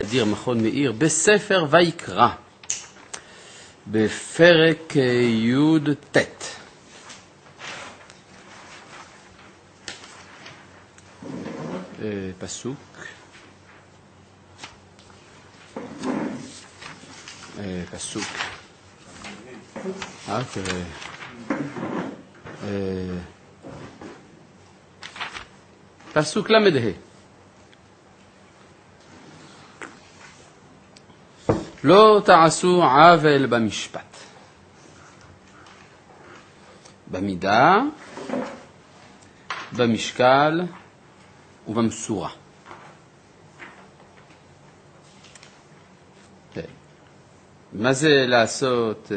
אדיר מכון מאיר, בספר ויקרא, בפרק י' ט'. פסוק. פסוק. פסוק למדה. לא תעשו עוול במשפט, במידה, במשקל ובמשורה. מה זה לעשות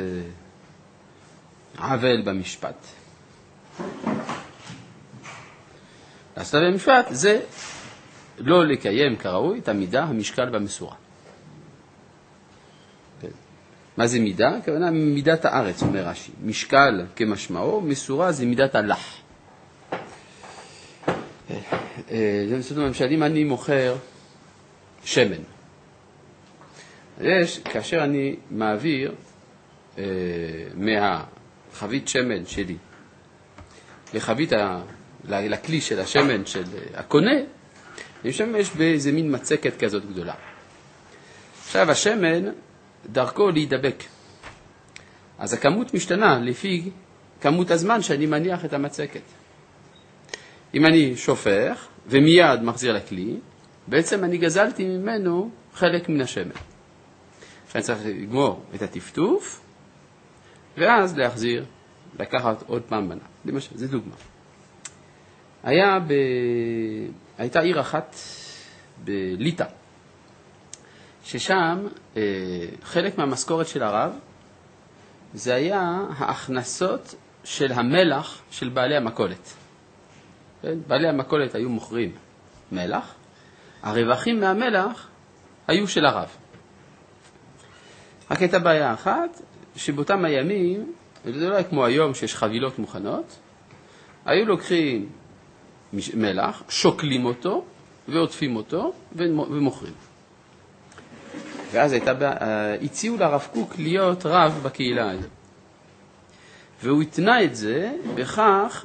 עוול במשפט? לעשות עוול במשפט זה לא לקיים כראוי את המידה, המשקל והמשורה. מה זה מידה? הכוונה מידת הארץ, אומר רש"י. משקל כמשמעו, משורה זה מידת הלח. למשל, אם אני מוכר שמן, כאשר אני מעביר מהחבית שמן שלי לכלי של השמן של הקונה, אני משתמש באיזה מין מצקת כזאת גדולה. עכשיו השמן דרכו להידבק, אז הכמות משתנה לפי כמות הזמן שאני מניח את המצקת. אם אני שופך ומיד מחזיר לכלי, בעצם אני גזלתי ממנו חלק מן השמן. אני צריך לגמור את הטפטוף, ואז להחזיר, לקחת עוד פעם מנה. למשל, זה דוגמה. הייתה עיר אחת בליטא, ששם חלק מהמשכורת של הרב, זה היה ההכנסות של המלח של בעלי המכולת. בעלי המכולת היו מוכרים מלח, הרווחים מהמלח היו של הרב. רק הייתה בעיה אחת, שבאותם הימים, זה לא היה כמו היום שיש חבילות מוכנות, היו לוקחים מלח, שוקלים אותו ועוטפים אותו ומוכרים. ואז הציעו לרב קוק להיות רב בקהילה הזו. והוא התנה את זה בכך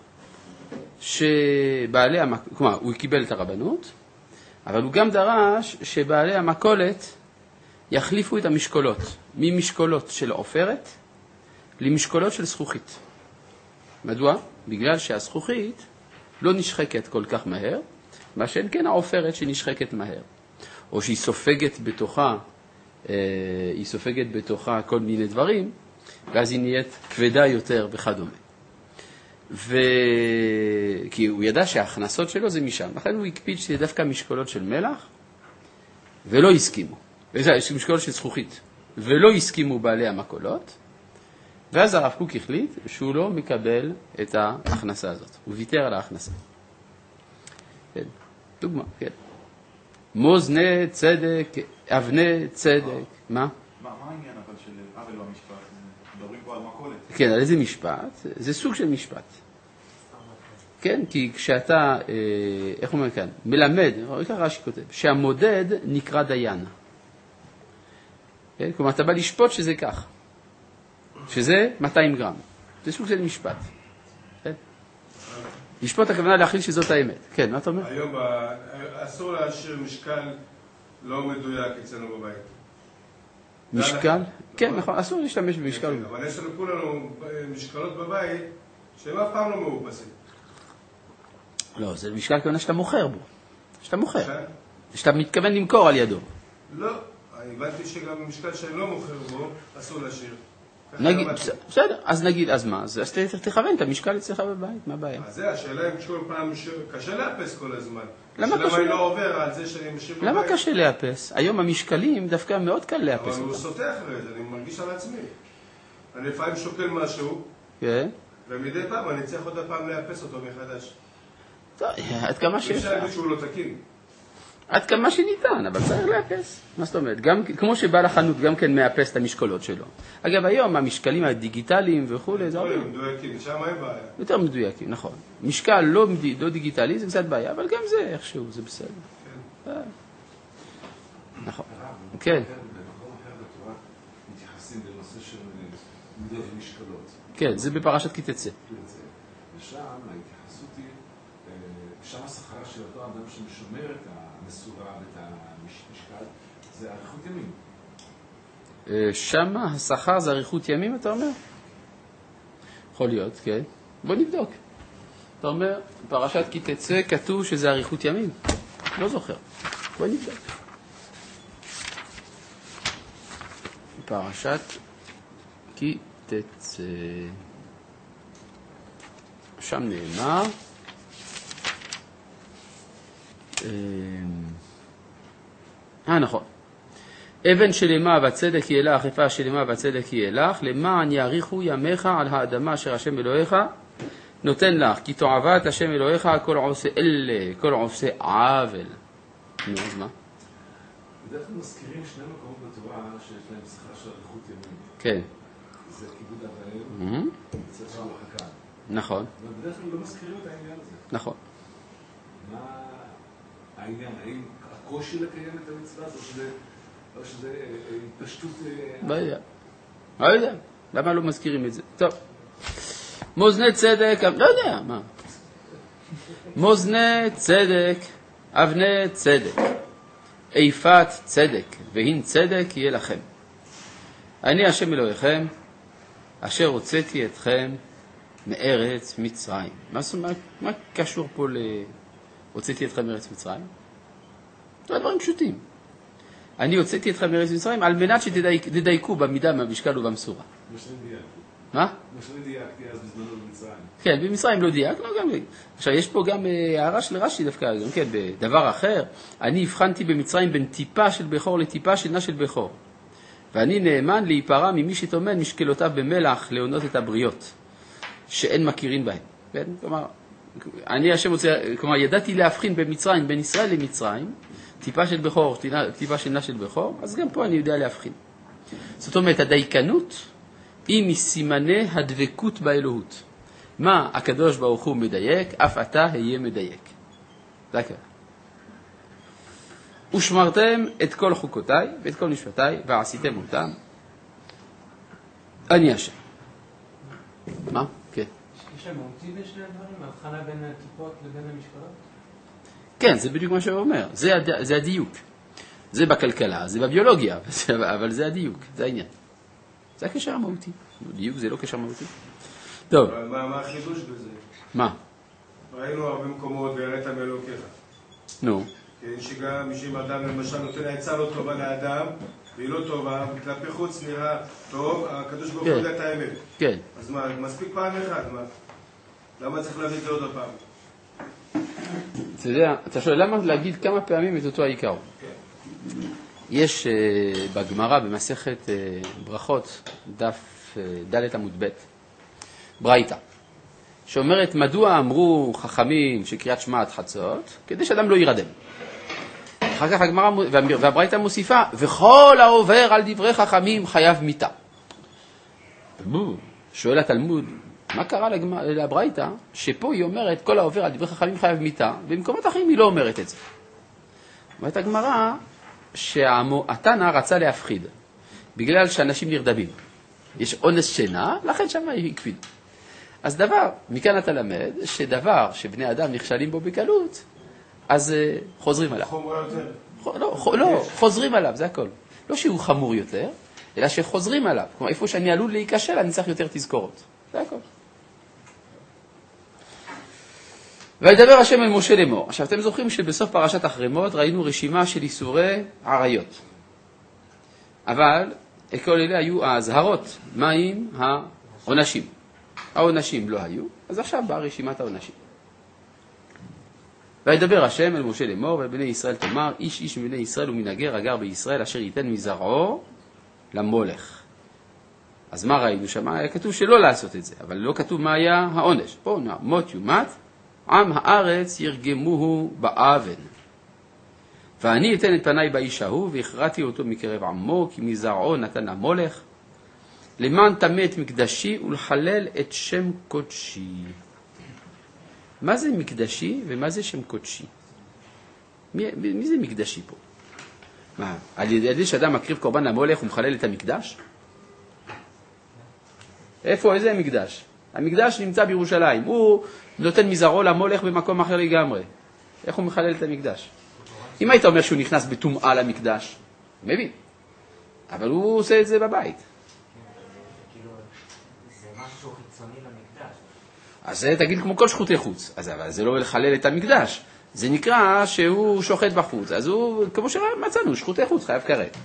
שבעלי כלומר, הוא קיבל את הרבנות, אבל הוא גם דרש שבעלי המכולת יחליפו את המשקולות, ממשקולות של עופרת למשקולות של זכוכית. מדוע? בגלל שהזכוכית לא נשחקת כל כך מהר, מה שאין כן העופרת שנשחקת מהר, או שהיא סופגת בתוכה כל מיני דברים, ואז היא נהיית כבדה יותר וכדומה. כי הוא ידע שההכנסות שלו זה משם, לכן הוא הקפיד שזה דווקא משקולות של מלח, ולא הסכימו. משקולות של זכוכית, ולא הסכימו בעלי המכולות, ואז הרב קוק החליט שהוא לא מקבל את ההכנסה הזאת. הוא ויתר על ההכנסה. כן, דוגמה, כן. מאזני צדק, אבני צדק. מה? מה העניין אבל של עוול במשפט? מדברים פה על מכולת. כן, על איזה משפט? זה סוג של משפט. כן, כי כשאתה, איך אומר כאן? מלמד, רש"י כותב, שהמודד נקרא דיין. כן? כלומר, אתה בא לשפוט שזה כך. שזה 200 גרם. זה סוג של משפט. כן? לשפוט הכוונה להכיל שזאת האמת. כן, מה אתה אומר? היום אסור להשאיר משקל לא מדויק אצלנו בבית. משקל? כן, נכון, אסור להשתמש במשקל. אבל יש לנו כולנו משקלות בבית שהם אף פעם לא מאופסים. לא, זה משקל כוונה שאתה מוכר בו. שאתה מוכר. שאתה מתכוון למכור על ידו. לא, הבנתי שגם משקל שאני לא מוכר בו אסור להשאיר. נגיד, בסדר, אז נגיד, אז מה? אז תכוון את המשקל אצלך בבית, מה הבעיה? אז זה, השאלה אם כל פעם קשה לאפס כל הזמן. למה אני לא עובר על זה שאני משאיר בבית? למה קשה לאפס? היום המשקלים דווקא מאוד קל לאפס אותם. אבל הוא סוטה אחרי זה, אני מרגיש על עצמי. אני לפעמים שוקל משהו, ומדי פעם אני צריך עוד פעם לאפס אותו מחדש. עד כמה שאפשר. אפשר להגיד שהוא לא תקין. עד כמה שניתן, אבל צריך לאפס. מה זאת אומרת? גם, כמו שבא לחנות גם כן מאפס את המשקולות שלו. אגב, היום המשקלים הדיגיטליים וכו' זה הרבה. מדויקים, שם אין בעיה. יותר מדויקים, נכון. משקל לא דיגיטלי זה קצת בעיה, אבל גם זה איכשהו, זה בסדר. נכון. כן. במקום אחר בתורה מתייחסים לנושא של מידות ומשקלות. כן, זה בפרשת כי תצא. ושם ההתייחסות היא, שם השכר של אותו אדם שמשומר את המסורה ואת המשקל, זה אריכות ימים. שם השכר זה אריכות ימים, אתה אומר? יכול להיות, כן. בוא נבדוק. אתה אומר, פרשת כי תצא כתוב שזה אריכות ימים. לא זוכר. בוא נבדוק. פרשת כי תצא. שם נאמר, נכון. אבן שלמה והצדק יהיה לך, יפה שלמה והצדק יהיה לך, למען יאריכו ימיך על האדמה אשר השם אלוהיך נותן לך, כי תועבה את השם אלוהיך כל עושה אלה, כל עושה עוול. נו, אז מה? בדרך כלל מזכירים שני מקומות בתורה שיש להם שכר של אריכות ימים. כן. זה כיבוד אב ואם, זה צער וחכם. נכון. ובדרך כלל לא מזכירים את העניין הזה. נכון. מה העניין? האם הקושי לקיים את המצווה או שזה התפשטות... לא יודע. לא יודע. למה לא מזכירים את זה? טוב. מאזני צדק, לא יודע, מה? מאזני צדק, אבני צדק, איפת צדק, והין צדק יהיה לכם. אני השם אלוהיכם, אשר הוצאתי אתכם מארץ מצרים. מה קשור פה הוצאתי אתכם מארץ מצרים? זה דברים פשוטים. אני הוצאתי אתכם מארץ מצרים על מנת שתדייקו במידה, במשקל ובמשורה. מה? מה שאני דייקתי אז בזמנו במצרים. כן, במצרים לא דייק, לא גם... עכשיו, יש פה גם הערה של רש"י דווקא, גם כן, בדבר אחר. אני הבחנתי במצרים בין טיפה של בכור לטיפה שינה של בכור. ואני נאמן להיפרע ממי שתומן משקלותיו במלח להונות את הבריות, שאין מכירים בהם. כן? כלומר, אני השם רוצה, כלומר, ידעתי להבחין במצרים, בין ישראל למצרים, טיפה של בכור, טיפה שינה של בכור, אז גם פה אני יודע להבחין. זאת אומרת, הדייקנות היא מסימני הדבקות באלוהות. מה הקדוש ברוך הוא מדייק, אף אתה היה מדייק. זה הכלל. ושמרתם את כל חוקותיי ואת כל משפטיי ועשיתם אותם. אני השם. מה? כן. יש מהותי בין שני הדברים? ההבחנה בין הטיפות לבין המשקלות? כן, זה בדיוק מה שהוא אומר. זה הדיוק. זה בכלכלה, זה בביולוגיה, אבל זה הדיוק, זה העניין. זה הקשר המהותי. דיוק זה לא קשר מהותי. טוב. אבל מה החידוש בזה? מה? ראינו הרבה מקומות והראית מאלוקיך. נו. כן, שגם מי אדם למשל נותן עצה לא טובה לאדם, והיא לא טובה, וכלפי חוץ נראה טוב, הקדוש ברוך הוא יודע את האמת. כן. אז מה, מספיק פעם אחת, מה? למה צריך להביא את זה עוד הפעם? אתה יודע, אתה שואל למה להגיד כמה פעמים את אותו העיקר? כן. יש בגמרא במסכת ברכות, דף ד' עמוד ב', ברייתא, שאומרת מדוע אמרו חכמים שקריאת שמע עד חצות, כדי שאדם לא יירדם. אחר כך הגמרא והברייתא מוסיפה, וכל העובר על דברי חכמים חייב מיתה. שואל התלמוד, מה קרה לברייתא שפה היא אומרת כל העובר על דברי חכמים חייב מיתה, ובמקומות אחרים היא לא אומרת את זה. אומרת הגמרא שהתנא רצה להפחיד, בגלל שאנשים נרדמים. יש אונס שינה, לכן שם היא הקפיד. אז מכאן אתה למד שדבר שבני אדם נכשלים בו בקלות, אז חוזרים עליו. חומר יותר? לא, חוזרים עליו, זה הכל. לא שהוא חמור יותר, אלא שחוזרים עליו. כלומר, איפה שאני עלול להיכשל, אני צריך יותר תזכורות. זה הכל. וידבר השם אל משה לאמור. עכשיו, אתם זוכרים שבסוף פרשת החרמות ראינו רשימה של איסורי עריות. אבל כל אלה היו ההזהרות. מה עם העונשים? העונשים לא היו, אז עכשיו באה רשימת העונשים. וידבר השם אל משה לאמור, ובני ישראל תאמר, איש איש מבני ישראל ומן הגר הגר בישראל, אשר ייתן מזרעו למולך. אז מה ראינו שם? היה כתוב שלא לעשות את זה, אבל לא כתוב מה היה העונש. פה מות יומת, עם הארץ ירגמוהו באבן. ואני אתן את פניי באיש ההוא, והכרעתי אותו מקרב עמו, כי מזרעו נתן למולך, למען תמת מקדשי ולחלל את שם קודשי. מה זה מקדשי ומה זה שם קודשי? מי זה מקדשי פה? מה, על ידי שאדם מקריב קורבן למולך הוא מחלל את המקדש? איפה, איזה המקדש? המקדש נמצא בירושלים, הוא נותן מזרעו למולך במקום אחר לגמרי. איך הוא מחלל את המקדש? אם היית אומר שהוא נכנס בטומאה למקדש, מבין. אבל הוא עושה את זה בבית. זה משהו חיצוני למקדש. אז זה תגיד כמו כל שחוטי חוץ. אבל זה לא לחלל את המקדש. זה נקרא שהוא שוחט בחוץ. אז הוא, כמו שמצאנו, שחוטי חוץ חייב כרת.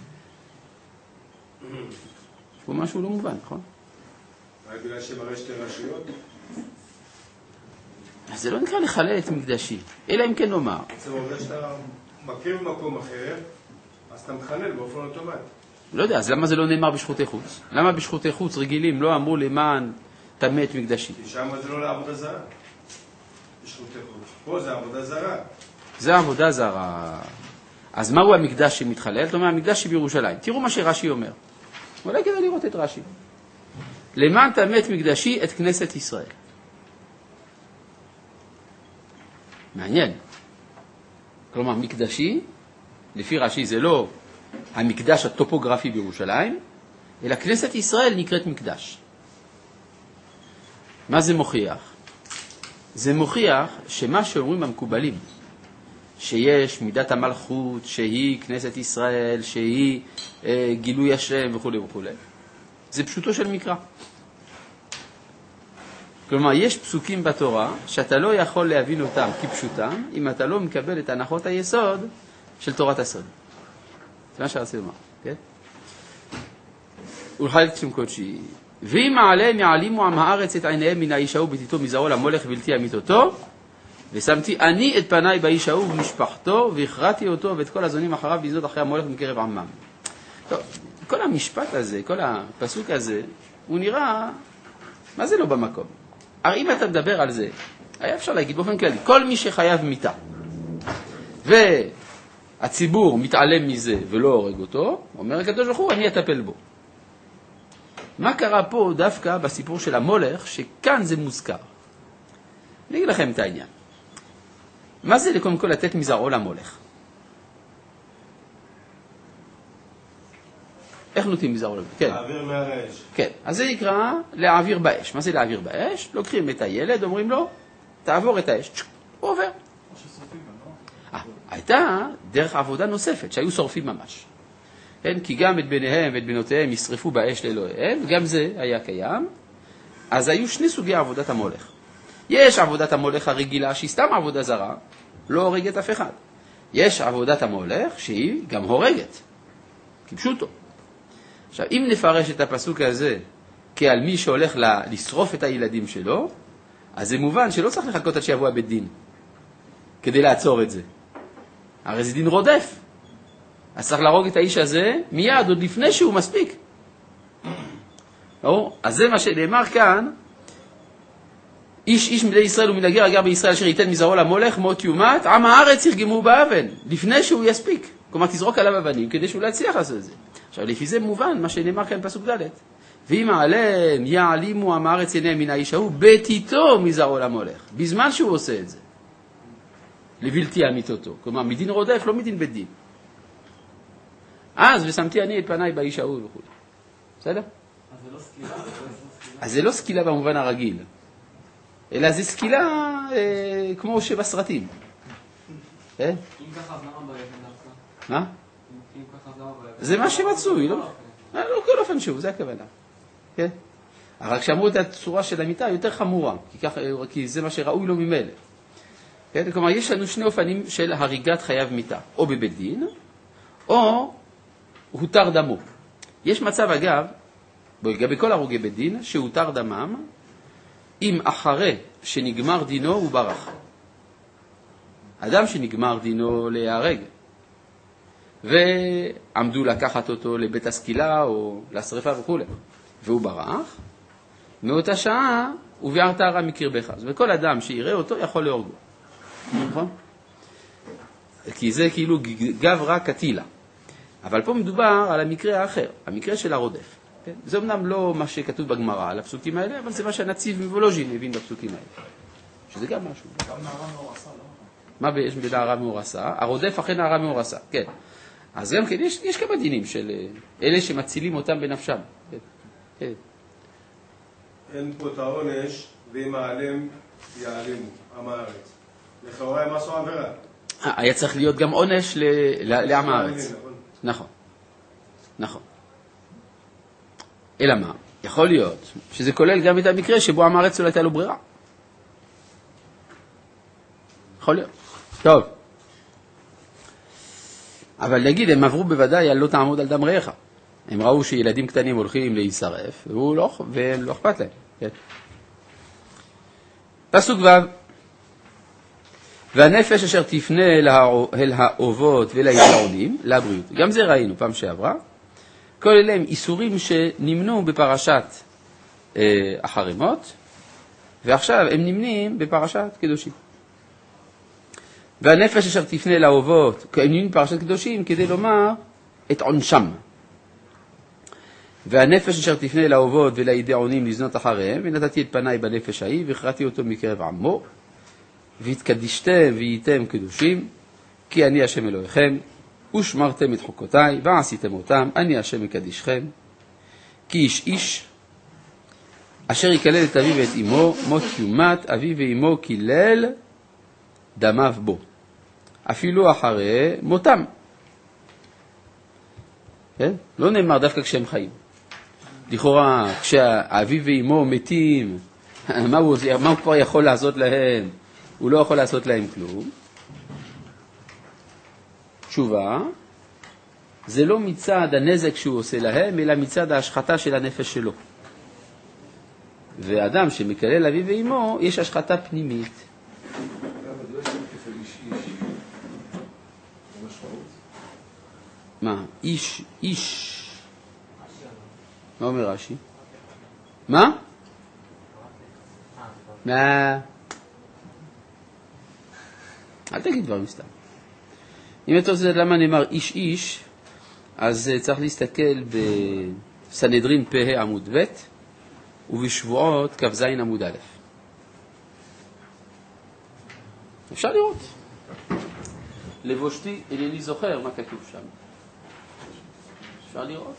הוא משהו לא מובן, נכון? רק בגלל שמראה שתי רשויות? אז זה לא נקרא לחלל את מקדשי, אלא אם כן לומר. זה אומר שאתה מקריב במקום אחר, אז אתה מחלל באופן אוטומטי. לא יודע, אז למה זה לא נאמר בשחוטי חוץ? למה בשחוטי חוץ רגילים לא אמרו למען טמא את מקדשי? כי שם זה לא לעבודה זרה. בשחוטי חוץ. פה זה עבודה זרה. זה עבודה זרה. אז מהו המקדש שמתחלל? זאת אומרת, המקדש שבירושלים. תראו מה שרש"י אומר. אולי כדאי לראות את רש"י. למען טמא את מקדשי את כנסת ישראל. מעניין. כלומר, מקדשי, לפי רש"י זה לא המקדש הטופוגרפי בירושלים, אלא כנסת ישראל נקראת מקדש. מה זה מוכיח? זה מוכיח שמה שאומרים המקובלים, שיש מידת המלכות, שהיא כנסת ישראל, שהיא גילוי השם וכו' וכו', זה פשוטו של מקרא. כלומר, יש פסוקים בתורה שאתה לא יכול להבין אותם כפשוטם, אם אתה לא מקבל את הנחות היסוד של תורת הסוד. זה מה שרציתי לומר, כן? ולחלל את שם קודשי. ואם מעליהם יעלימו עם הארץ את עיניהם מן האיש ההוא בתיתו מזרעו למולך בלתי אמיתותו, ושמתי אני את פניי באיש ההוא ובמשפחתו, והכרעתי אותו ואת כל הזונים אחריו לזנות אחרי המולך מקרב עמם. טוב, כל המשפט הזה, כל הפסוק הזה, הוא נראה, מה זה לא במקום? הרי אם אתה מדבר על זה, היה אפשר להגיד באופן כללי, כל מי שחייב מיתה, והציבור מתעלם מזה ולא הורג אותו, אומר הקדוש ברוך הוא, אני אטפל בו. מה קרה פה דווקא בסיפור של המולך, שכאן זה מוזכר? אני אגיד לכם את העניין. מה זה לקודם כל לתת מזרעו למולך? איך נותנים מזרעו למולך? כן. להעביר מהאש. כן, אז זה נקרא להעביר באש. מה זה להעביר באש? לוקחים את הילד, אומרים לו, תעבור את האש, הוא עובר. הייתה דרך עבודה נוספת, שהיו שורפים ממש. כן, כי גם את בניהם ואת בנותיהם ישרפו באש לאלוהיהם, גם זה היה קיים. אז היו שני סוגי עבודת המולך. יש עבודת המולך הרגילה, שהיא סתם עבודה זרה, לא הורגת אף אחד. יש עבודת המולך שהיא גם הורגת, כפשוטו. עכשיו, אם נפרש את הפסוק הזה כעל מי שהולך לשרוף את הילדים שלו, אז זה מובן שלא צריך לחכות עד שיבוא הבית דין כדי לעצור את זה. הרי זה דין רודף. אז צריך להרוג את האיש הזה מיד, עוד לפני שהוא מספיק. אז זה מה שנאמר כאן, איש מבני ישראל ומן הגר הגר בישראל אשר ייתן מזרעו למולך מות יומת, עם הארץ ירגמו באבן, לפני שהוא יספיק. כלומר, תזרוק עליו אבנים כדי שהוא לא יצליח לעשות את זה. עכשיו, לפי זה מובן מה שנאמר כאן פסוק ד' ואם עליהם יעלימו עם הארץ עיניהם מן האיש ההוא בתיתו מזרעו למולך, בזמן שהוא עושה את זה. לבלתי אמיתותו. כלומר, מדין רודף, לא מדין בית דין. אז ושמתי אני את פניי באיש ההוא וכו'. בסדר? אז זה לא סקילה? אז זה לא סקילה במובן הרגיל. אלא זה סקילה כמו שבסרטים. אם ככה, אז למה באבן דווקא? מה? אם ככה, אז למה באבן? זה מה שמצוי, לא כל אופן שוב, זה הכוונה. כן? אבל כשאמרו את הצורה של המיטה, יותר חמורה, כי זה מה שראוי לו ממילא. כן? כלומר, יש לנו שני אופנים של הריגת חייב מיטה, או בבית דין, או הותר דמו. יש מצב, אגב, בכל הרוגי בית דין, שהותר דמם, אם אחרי שנגמר דינו הוא ברח. אדם שנגמר דינו להיהרג, ועמדו לקחת אותו לבית הסקילה או לשריפה וכו', והוא ברח, מאותה שעה הוא ביערת הרע מקרבך. זאת אומרת, כל אדם שיראה אותו יכול להורגו. נכון? כי זה כאילו גברא קטילה. אבל פה מדובר על המקרה האחר, המקרה של הרודף. כן? זה אמנם לא מה שכתוב בגמרא על הפסוקים האלה, אבל זה מה שהנציב מוולוז'ין הבין בפסוקים האלה. שזה גם משהו. גם נערה מאורסה, לא? מה יש בנערה מאורסה? הרודף אכן נערה מאורסה, כן. אז גם כן, יש כמה דינים של אלה שמצילים אותם בנפשם. כן. אין פה את העונש, ואם העלם יעלמו, עם הארץ. לכאורה הם עשו עבירה. היה צריך להיות גם עונש לעם הארץ. נכון. אלא מה? יכול להיות שזה כולל גם את המקרה שבו עם הארץ לא הייתה לו ברירה. יכול להיות. טוב. אבל נגיד, הם עברו בוודאי על לא תעמוד על דם רעך. הם ראו שילדים קטנים הולכים להישרף, ולא אכפת להם. כן. פסוק ו' והנפש אשר תפנה אל האובות ולידעונים, לבריאות. גם זה ראינו פעם שעברה. כל אלה הם איסורים שנמנו בפרשת החרמות, ועכשיו הם נמנים בפרשת קדושים. והנפש אשר תפנה אל האובות, הם נמנים בפרשת קדושים כדי לומר את עונשם. והנפש אשר תפנה אל האובות ולידעונים לזנות אחריהם, ונתתי את פניי בנפש ההיא, והכרעתי אותו מקרב עמו, והתקדישתם והייתם קדושים, כי אני השם אלוהיכם, ושמרתם את חוקותיי, ועשיתם אותם, אני השם מקדישכם. כי איש איש, אשר יקלל את אביו ואת אמו, מות יומת, אביו ואמו קילל, דמיו בו. אפילו אחרי מותם. כן? לא נאמר דווקא כשהם חיים. לכאורה, כשאביו ואמו מתים, מה הוא כבר יכול לעשות להם? הוא לא יכול לעשות להם כלום. תשובה, זה לא מצד הנזק שהוא עושה להם, אלא מצד ההשחתה של הנפש שלו. ואדם שמקלל אביו ואמו, יש השחתה פנימית. מה? איש. מה אומר רש"י? מה? אל תגיד דברים סתם. אם אתה רוצה למה נאמר איש איש, אז צריך להסתכל בסנהדרין פ"ה עמוד ב' ובשבועות כ"ז עמוד א'. אפשר לראות. לבושתי אינני זוכר מה כתוב שם. אפשר לראות.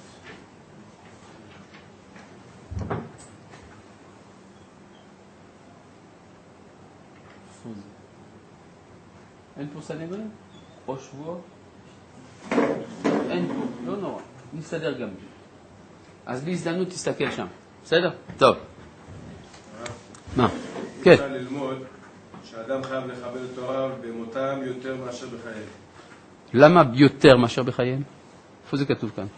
אין פה סנהדרין? או שבועות? אין פה, לא נורא. נסתדר גם. אז בהזדמנות תסתכל שם. בסדר? טוב. מה? כן. אפשר ללמוד שאדם חייב לכבד את הוריו במותם יותר מאשר בחייהם. למה יותר מאשר בחייהם? איפה זה כתוב כאן?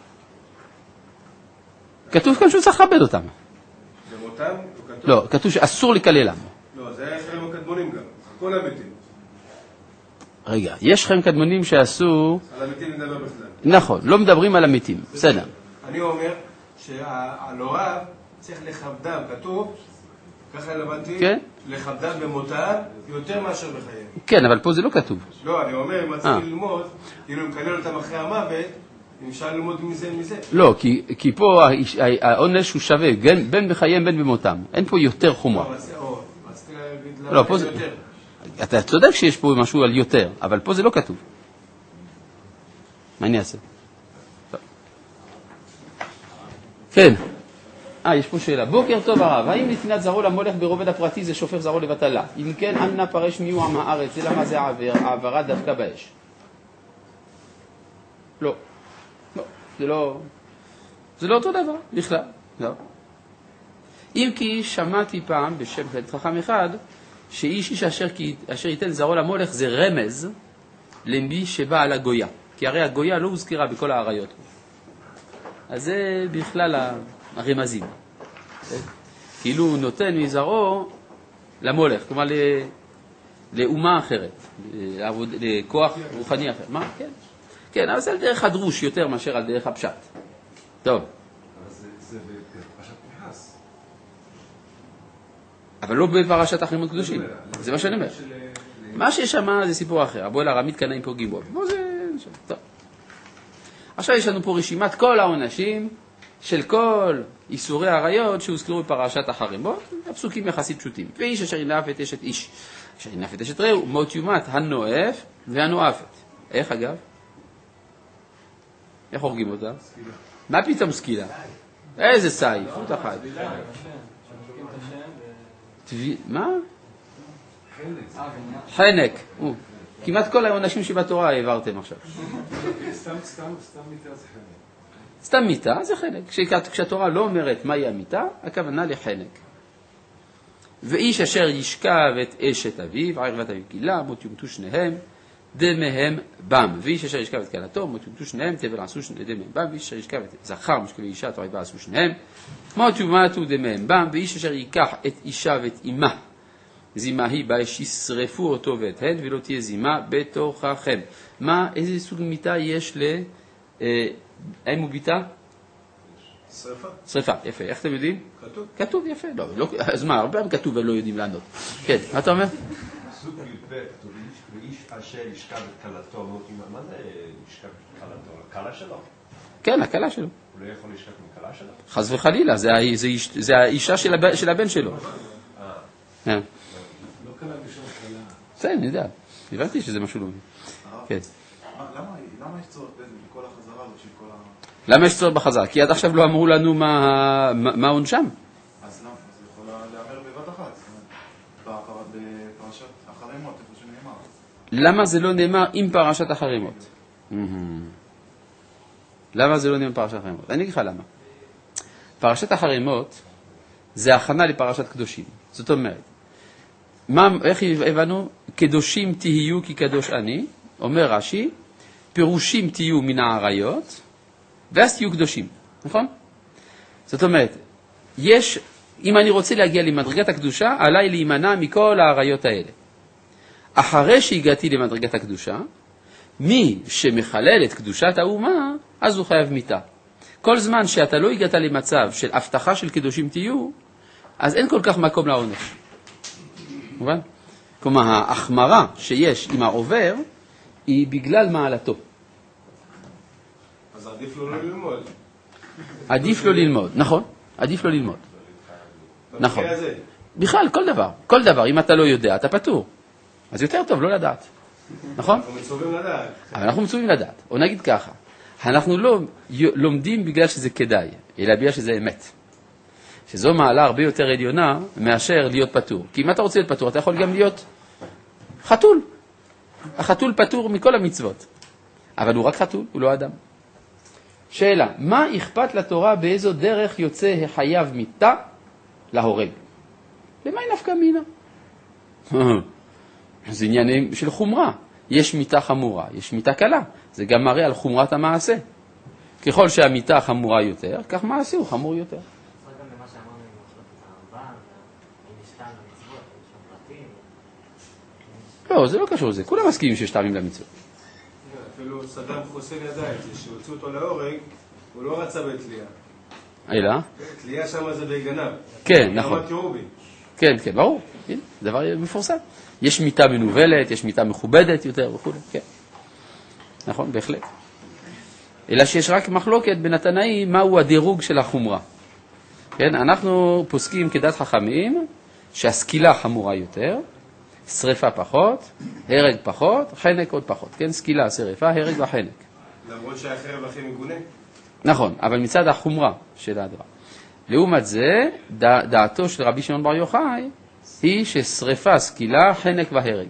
כתוב כאן שהוא צריך לכבד אותם. במותם? לא, כתוב שאסור לקללם. לא, זה היה חיים הקדמונים גם. כל המתים. רגע, יש חיים קדמונים שעשו... על המתים נדבר בכלל. נכון, לא מדברים על המתים. בסדר. אני אומר שעל הוריו צריך לכבדם. כתוב, ככה לבנתי, כן? לכבדם במותם יותר מאשר בחייהם. כן, אבל פה זה לא כתוב. לא, אני אומר, אם צריך ללמוד, כאילו מקלל אותם אחרי המוות, אם אפשר ללמוד מזה. לא, כי פה העונש הוא שווה, בין בחייהם בין במותם. אין פה יותר חומרה. רציתי להגיד לא, פה זה... יותר. אתה צודק שיש פה משהו על יותר, אבל פה זה לא כתוב. מה אני אעשה? כן. יש פה שאלה. בוקר טוב הרב, האם נתינת זרעו למולך ברובד הפרטי זה שופך זרעו לבטלה? אם כן, אנא פרש מיהו עם הארץ, זה למה זה העברה דווקא באש? לא. זה לא אותו דבר, בכלל. לא. אם כי שמעתי פעם בשם חכם אחד, שאיש אשר ייתן זרעו למולך זה רמז למי שבא על הגויה. כי הרי הגויה לא הוזכרה בכל העריות. אז זה בכלל הרמזים. כאילו הוא נותן מזרעו למולך, כלומר לאומה אחרת, לכוח רוחני אחר. מה? כן. כן, אבל זה על דרך הדרוש יותר מאשר על דרך הפשט. טוב. זה בפרשת פנחס. אבל לא בפרשת החרמות קדושים. זה מה שאני אומר. מה ששמע זה סיפור אחר. הבועל הרמית קנאים פוגעים בו. טוב. עכשיו יש לנו פה רשימת כל העונשים של כל איסורי עריות שהוזכרו בפרשת החרמות, הפסוקים יחסית פשוטים. ואיש אשר ינאף את אשת איש, אשר ינאף את אשת רעהו, מות יומת הנואף והנואפת. איך אגב? איך הורגים אותה? מה פתאום סקילה? איזה סייף, פות אחת. מה? חנק. כמעט כל האנשים שבתורה העברתם עכשיו. סתם מיטה זה חנק. סתם מיטה זה חנק. כשהתורה לא אומרת מהי המיטה, הכוונה לחנק. ואיש אשר ישכב את אשת אביו, ערבת אביו גילה, מות יומתו שניהם, דמיהם בם. ואיש אשר ישכב את כלתו, מות יומתו שניהם, תבל עשו דמיהם בם. ואיש אשר ישכב את זכר, משכב אישה, תועבה עשו שניהם, מות יומתו דמיהם בם. ואיש אשר ייקח את אישה ואת אמה, זימה היא בה, שישרפו אותו ואת הן, ולא תהיה זימה בתוככם. איזה סוג מיטה יש האם וביתה? שריפה. שריפה, יפה. איך אתם יודעים? כתוב. כתוב, יפה. לא, אז מה, הרבה כתוב ולא יודעים לענות. כן, מה אתה אומר? סוג י"ב, כתוב, ואיש אשר ישכב את כלתו, מה זה ישכב את כלתו? הקלה שלו? כן, הקלה שלו. הוא לא יכול לשכב עם הקלה שלו? חס וחלילה, זה האישה של הבן שלו. לא קלה בשום קלה. בסדר, אני יודע. הבנתי שזה משהו לא... כן. למה יש צורך בכל החזרה הזאת של כל ה... למה יש צורך בחזרה? כי עד עכשיו לא אמרו לנו מה עונשם. אז למה? זה יכול להיאמר בבת אחת. בפרשת החרימות, איפה שנאמר. למה זה לא נאמר עם פרשת החרימות? למה זה לא נאמר עם פרשת החרימות? אני אגיד לך למה. פרשת החרימות זה הכנה לפרשת קדושים. זאת אומרת, איך הבנו? קדושים תהיו כי קדוש אני, אומר רש"י, פירושים תהיו מן העריות, ואז תהיו קדושים, נכון? זאת אומרת, אם אני רוצה להגיע למדרגת הקדושה, עליי להימנע מכל העריות האלה. אחרי שהגעתי למדרגת הקדושה, מי שמחלל את קדושת האומה, אז הוא חייב מיתה. כל זמן שאתה לא הגעת למצב של הבטחה של קדושים תהיו, אז אין כל כך מקום לעונש. מובן? כלומר, ההחמרה שיש עם העובר, היא בגלל מעלתו. אז עדיף לו לא ללמוד. עדיף לו ללמוד, נכון, עדיף לו ללמוד. נכון. במקרה הזה. בכלל, כל דבר, אם אתה לא יודע, אתה פטור. אז יותר טוב לא לדעת. נכון? אנחנו מצווים לדעת. אבל אנחנו מצווים לדעת. או נגיד ככה, אנחנו לא לומדים בגלל שזה כדאי, אלא בגלל שזה אמת. שזו מעלה הרבה יותר עליונה מאשר להיות פטור. כי אם אתה רוצה להיות פטור, אתה יכול גם להיות חתול. החתול פטור מכל המצוות. אבל הוא רק חתול, הוא לא אדם. שאלה, מה אכפת לתורה באיזו דרך יוצא החייב מיתה להורג? למה היא נפקא מינה? זה עניינים של חומרה. יש מיתה חמורה, יש מיתה קלה. זה גם מראה על חומרת המעשה. ככל שהמיתה חמורה יותר, כך מעשה הוא חמור יותר. לא, זה לא קשור לזה. כולם מסכימים שיש טעמים למצוות. אפילו סדאם חוסיין ידע את זה, שהוציאו אותו להורג, הוא לא רצה בתלייה. אלא? תלייה שם זה בגנב. כן, נכון. רמת ירובי. כן, ברור. הנה, דבר מפורסם. יש מיטה מנובלת, יש מיטה מכובדת יותר וכו'. כן. נכון, בהחלט. אלא שיש רק מחלוקת בין התנאים מהו הדירוג של החומרה. כן, אנחנו פוסקים כדת חכמים שהסקילה חמורה יותר, שריפה פחות, הרג פחות, חנק עוד פחות. כן, סקילה, שריפה, הרג וחנק. למרות שהחרב הכי מגונה. נכון, אבל מצד החומרה של הדבר. לעומת זה, דעתו של רבי שמעון בר יוחאי היא ששריפה, סקילה, חנק והרג.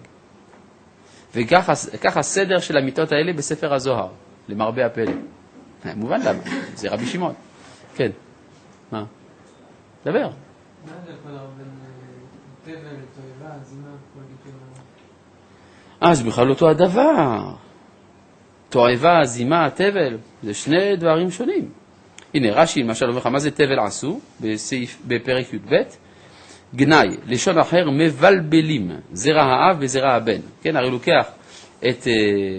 וכך הסדר של המיטות האלה בספר הזוהר, למרבה הפלא. מובן למה, זה רבי שמעון. כן. מה? דבר. מה זה כל הרבה תבל, תועבה, זימה, כל ביטוי? אז בכלל אותו הדבר. תועבה, זימה, תבל, זה שני דברים שונים. הנה, רש"י למשל אומר לך, מה זה תבל עשו? בפרק י"ב. גנאי, לשון אחר, מבלבלים, זרע האב וזרע הבן. כן, הרי הוא לוקח את...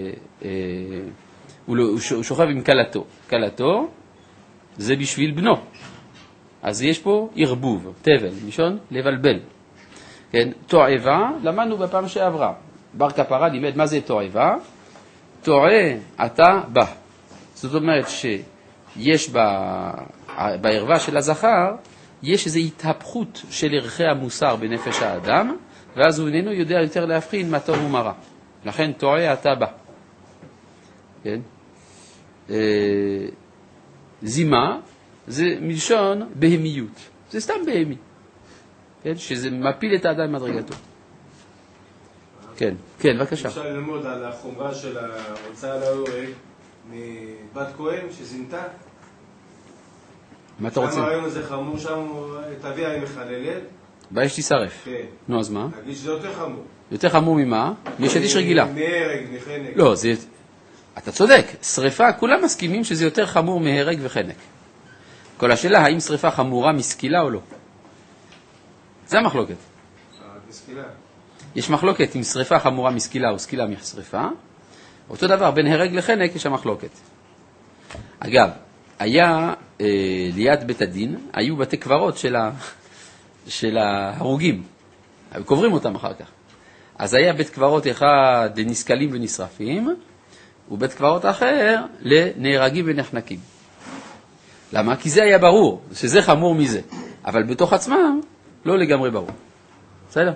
הוא שוכב עם קלתו. קלתו זה בשביל בנו. אז יש פה ערבוב, תבל, לשון לבלבל. כן, תועבה, למדנו בפעם שעברה. בר כפרה לימד מה זה תועבה. תועה אתה בא. זאת אומרת שיש בערווה של הזכר, יש איזו התהפכות של ערכי המוסר בנפש האדם, ואז הוא איננו יודע יותר להבחין מה טוב ומה רע. לכן תועה אתה בא. כן? זימה זה מלשון בהמיות, זה סתם בהמי, כן? שזה מפיל את האדם מדרגתו. כן, כן, בבקשה. אפשר ללמוד על החומרה של ההוצאה להורג מבת כהן שזינתה. מה אתה רוצה? שם הרעיון הזה חמור, שם את אביה היא מחללת. באש תישרף. כן. נו, אז מה? להגיד שזה יותר חמור. יותר חמור ממה? מאשת איש רגילה. מהרג, מחנק. לא, זה... אתה צודק, שריפה, כולם מסכימים שזה יותר חמור מהרג וחנק. כל השאלה, האם שריפה חמורה מסקילה או לא? זה המחלוקת. מסקילה. יש מחלוקת אם שריפה חמורה מסקילה או סקילה משריפה. אותו דבר, בין הרג לחנק יש המחלוקת. אגב, היה ליד בית הדין, היו בתי קברות של ההרוגים. קוברים אותם אחר כך. אז היה בית קברות אחד לנסקלים ונשרפים, ובית קברות אחר לנהרגים ונחנקים. למה? כי זה היה ברור, שזה חמור מזה. אבל בתוך עצמם לא לגמרי ברור. בסדר?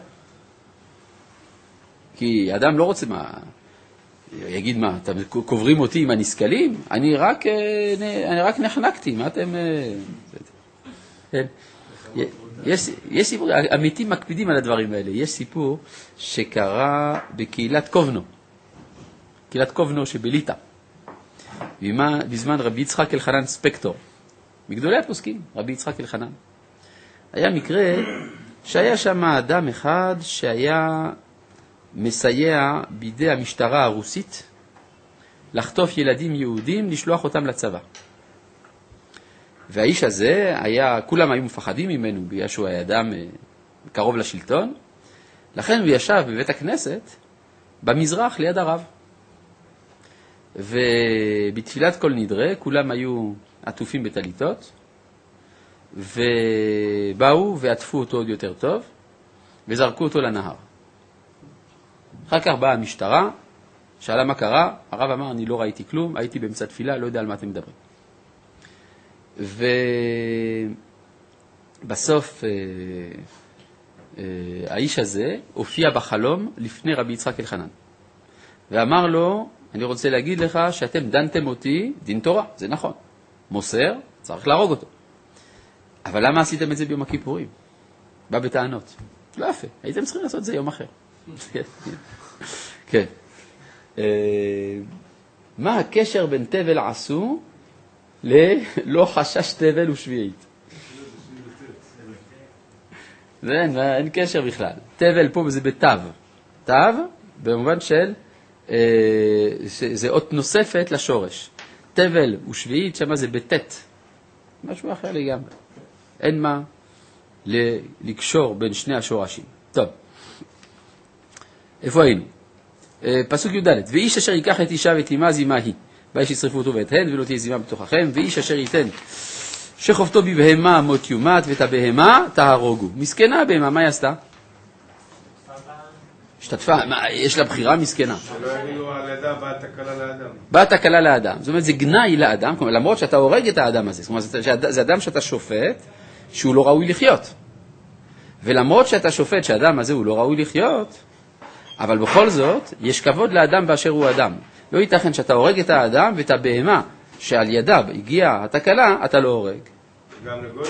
כי אדם לא רוצה מה... יגיד מה, אתם קוברים אותי עם הנסקלים? אני רק נחנקתי, מה אתם... יש סיפור, המתים מקפידים על הדברים האלה. יש סיפור שקרה בקהילת קובנו. קהילת קובנו שבליטה. בזמן רבי יצחק אלחנן ספקטור. מגדולי הפוסקים, רבי יצחק אלחנן. היה מקרה שהיה שם אדם אחד שהיה מסייע בידי המשטרה הרוסית לחטוף ילדים יהודים, לשלוח אותם לצבא. והאיש הזה כולם היו מפחדים ממנו, בגלל שהוא היה אדם קרוב לשלטון, לכן הוא ישב בבית הכנסת במזרח ליד הרב. ובתפילת כל נדרה כולם היו עטופים בטליתות, ובאו ועטפו אותו עוד יותר טוב, וזרקו אותו לנהר. אחר כך באה המשטרה, שאלה מה קרה, הרב אמר, אני לא ראיתי כלום, הייתי באמצע תפילה, לא יודע על מה אתם מדברים. ובסוף האיש הזה הופיע בחלום לפני רבי יצחק אלחנן, ואמר לו, אני רוצה להגיד לך שאתם דנתם אותי דין תורה, זה נכון, מוסר, צריך להרוג אותו. אבל למה עשיתם את זה ביום הכיפורים? בא בטענות. לא יפה, הייתם צריכים לעשות את זה יום אחר. כן. מה הקשר בין תבל עשו ללא חשש תבל ושביעית? אין קשר בכלל. תבל פה זה בתו. תו במובן של זה אות נוספת לשורש. תבל ושביעית שמה זה בתת. משהו אחר לגמרי. אין מה לקשור בין שני השורשים. טוב. איפה היינו? פסוק י"ד. ואיש אשר ייקח את אישה ואת אמה זימה היא. באש ישרפו אותו ואת הן ולא תהיה זימה בתוככם. ואיש אשר ייתן שחופתו בבהמה מות יומת ואת הבהמה תהרוגו. מסכנה הבהמה, מה היא עשתה? השתתפה, יש לה בחירה מסכנה. שלא יגידו על ידה באה תקלה לאדם. באה תקלה לאדם. זאת אומרת, זה גנאי לאדם, למרות שאתה הורג את האדם הזה. זאת אומרת, זה אדם שאתה שופט שהוא לא ראוי לחיות. ולמרות שאתה שופט שהאדם הזה הוא לא ראוי לחיות, אבל בכל זאת, יש כבוד לאדם באשר הוא אדם. לא ייתכן שאתה הורג את האדם ואת הבהמה שעל ידה הגיעה התקלה, אתה לא הורג. גם לגוי?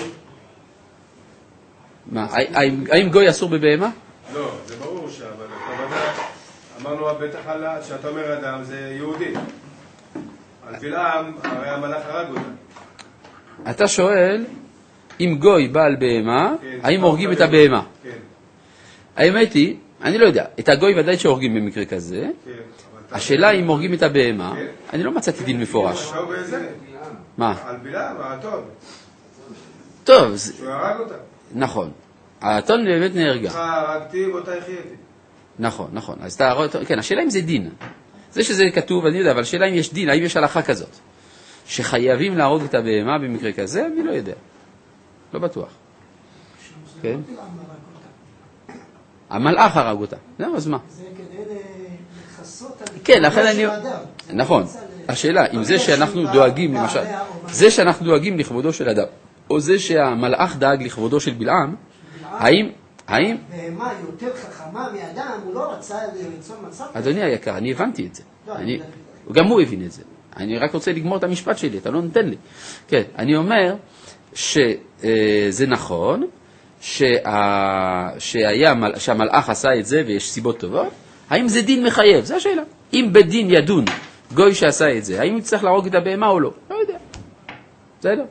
מה, האם גוי אסור בבהמה? לא, זה ברור אבל הכוונה, אמרנו בטח על שאתה אומר אדם זה יהודי. על בלעם, הרי המלאך הרג אותה. אתה שואל, אם גוי בעל בהמה, האם הורגים את הבהמה? כן. האמת היא, אני לא יודע, את הגוי ודאי שהורגים במקרה כזה. השאלה אם הורגים את הבהמה, אני לא מצאתי דין מפורש. מה? על בלעם, האתון. טוב. שהוא הרג אותה. נכון. האתון באמת נהרגה. אותך הרגתי ואותה החייתי. נכון, נכון. אז אתה רואה, כן, השאלה אם זה דין. זה שזה כתוב, אני יודע, אבל השאלה אם יש דין, האם יש הלכה כזאת. שחייבים להרוג את הבהמה במקרה כזה, אני לא יודע. לא בטוח. כן? המלאך הרג אותה. זהו, אז מה? זה כדי לחסות על... כן, לכן אני... נכון. השאלה, אם זה שאנחנו דואגים, למשל, זה שאנחנו דואגים לכבודו של אדם, או זה שהמלאך דאג לכבודו של בלעם, האם... בהמה יותר חכמה מאדם, הוא לא רצה ליצור מצב... אדוני היקר, אני הבנתי את זה. גם הוא הבין את זה. אני רק רוצה לגמור את המשפט שלי, אתה לא נותן לי. כן, אני אומר שזה נכון, שהמלאך עשה את זה ויש סיבות טובות, האם זה דין מחייב? זו השאלה. אם בדין ידון גוי שעשה את זה, האם הוא צריך להרוג את הבהמה או לא? לא יודע. בסדר?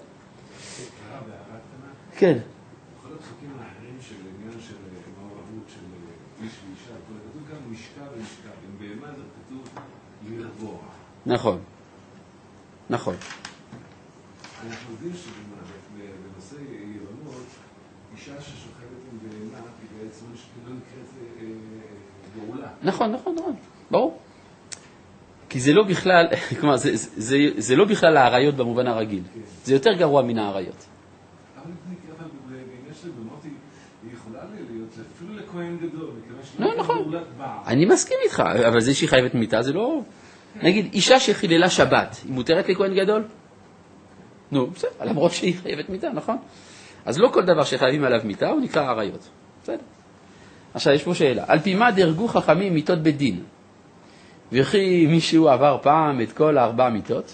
כן. כל הפסוקים האחרים של עניין של מעורבות של איש ואישה, כל כתוב גם משכב ומשכב. אם בהמה זה כתוב לרבוע. נכון. נכון. אנחנו יודעים שבנושא יבמות, אישה ששוכבת עם בהמה היא בעצם לא נקראת גאולה. נכון, נכון, נכון. ברור. כי זה לא בכלל, כלומר, זה לא בכלל העריות במובן הרגיל. זה יותר גרוע מן העריות. אבל בעניין של במות היא יכולה להיות, אפילו לכהן גדול, מכיוון שלא לא, נכון. גאולת בעל. אני מסכים איתך, אבל זה שהיא חייבת מיתה, זה לא... נגיד, אישה שחיללה שבת, היא מותרת לכהן גדול? נו, בסדר, למרות שהיא חייבת מיתה, נכון? אז לא כל דבר שחייבים עליו מיתה, הוא נקרא עריות. בסדר. עכשיו, יש פה שאלה. על פי מה דרגו חכמים מיתות בדין? וכי מישהו עבר פעם את כל 4 מיתות?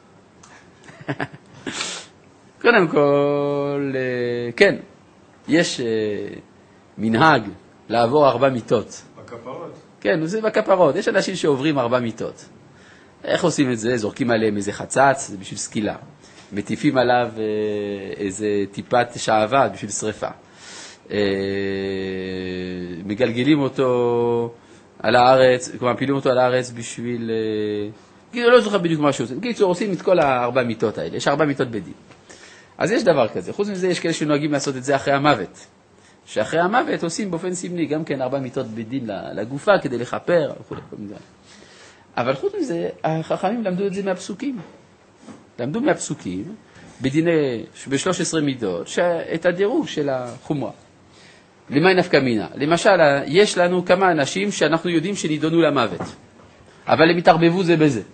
קודם כל, כן, יש מנהג לעבור 4 מיתות. בכפרות? כן, זה בכפרות. יש אנשים שעוברים 4 מיתות. איך עושים את זה? זורקים עליהם איזה חצץ, זה בשביל סקילה. מטיפים עליו איזה טיפת שעווה בשביל שריפה. מגלגלים אותו על הארץ, כלומר, פילים אותו על הארץ בשביל... לא זוכר בדיוק מה שעושים. בקיצור, עושים את כל 4 מיתות האלה. יש 4 מיתות בדין. אז יש דבר כזה. חוץ מזה, יש כאלה שנוהגים לעשות את זה אחרי המוות. שאחרי המוות עושים באופן סמלי גם כן 4 מיתות בדין לגופה כדי לחפר וכו'. אבל חוץ מזה, החכמים למדו את זה מהפסוקים. למדו מהפסוקים בדיני, ב-13 מידות, את הדירוג של החומרה. למה נפקא מינה? למשל, יש לנו כמה אנשים שאנחנו יודעים שנידונו למוות, אבל הם התערבבו זה בזה.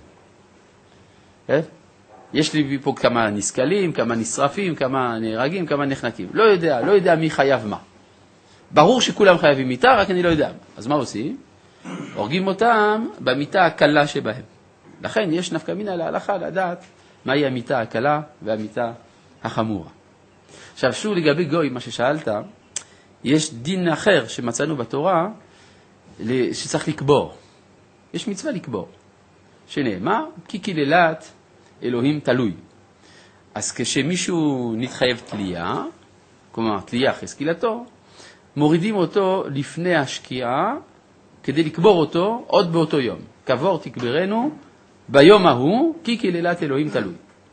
יש לי פה כמה נסקלים, כמה נשרפים, כמה נהרגים, כמה נחנקים. לא יודע מי חייב מה. ברור שכולם חייבים מיתה, רק אני לא יודע. אז מה עושים? הורגים אותם במיתה הקלה שבהם. לכן יש נפקא מינה להלכה לדעת מהי המיתה הקלה והמיתה החמורה. עכשיו, שוב לגבי גוי, מה ששאלת, יש דין אחר שמצאנו בתורה שצריך לקבור. יש מצווה לקבור. שנאמר, כי קללת אלוהים תלוי. אז כשמישהו נתחייב תלייה, כלומר תלייה אחרי סקילתו, מורידים אותו לפני השקיעה כדי לקבור אותו עוד באותו יום. קבור תקברנו ביום ההוא, כי קללת אלוהים תלוי.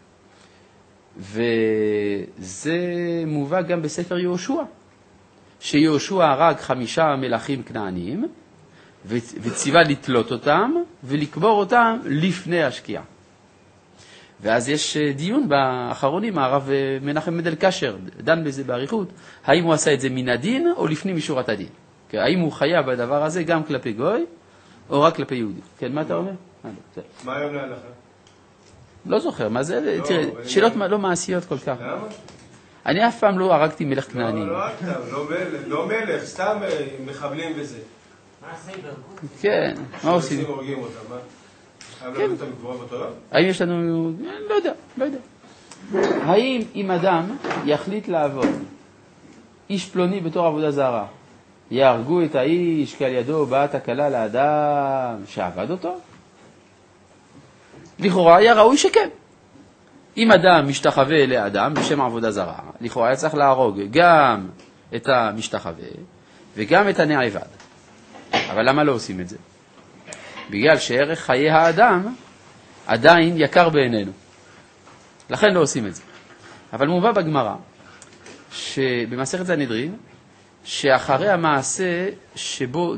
וזה מובא גם בספר יהושע, שיהושע הרג 5 מלכים כנעניים, וציווה לתלות אותם ולקבור אותם לפני השקיעה. ואז יש דיון באחרונים, הרב מנחם מדל קשר דן בזה בעריכות, האם הוא עשה את זה מן הדין או לפני משורת הדין. האם הוא חייב בדבר הזה גם כלפי גוי או רק כלפי יהודי. כן, מה אתה אומר? מה היום להלכה? לא זוכר, מה זה? תראה, שאלות לא מעשיות כל כך. למה? אני אף פעם לא הרגתי מלך כנעני. לא מלך, סתם מחבלים וזה. כן, מה עושים? הורגים אותם, מה? חייב להביא אותם לקבורה בתורה? האם יש לנו... לא יודע. האם אם אדם יחליט לעבוד איש פלוני בתור עבודה זרה, יהרגו את האיש כי על ידו באת הקלה לאדם שעבד אותו? לכאורה היה ראוי שכן. אם אדם משתחווה לאדם בשם עבודה זרה, לכאורה היה צריך להרוג גם את המשתחווה וגם את הנעבד. אבל למה לא עושים את זה? בגלל שערך חיי האדם עדיין יקר בעינינו. לכן לא עושים את זה. אבל מובא בגמרא, שבמסכת סנהדרין, שאחרי המעשה שבו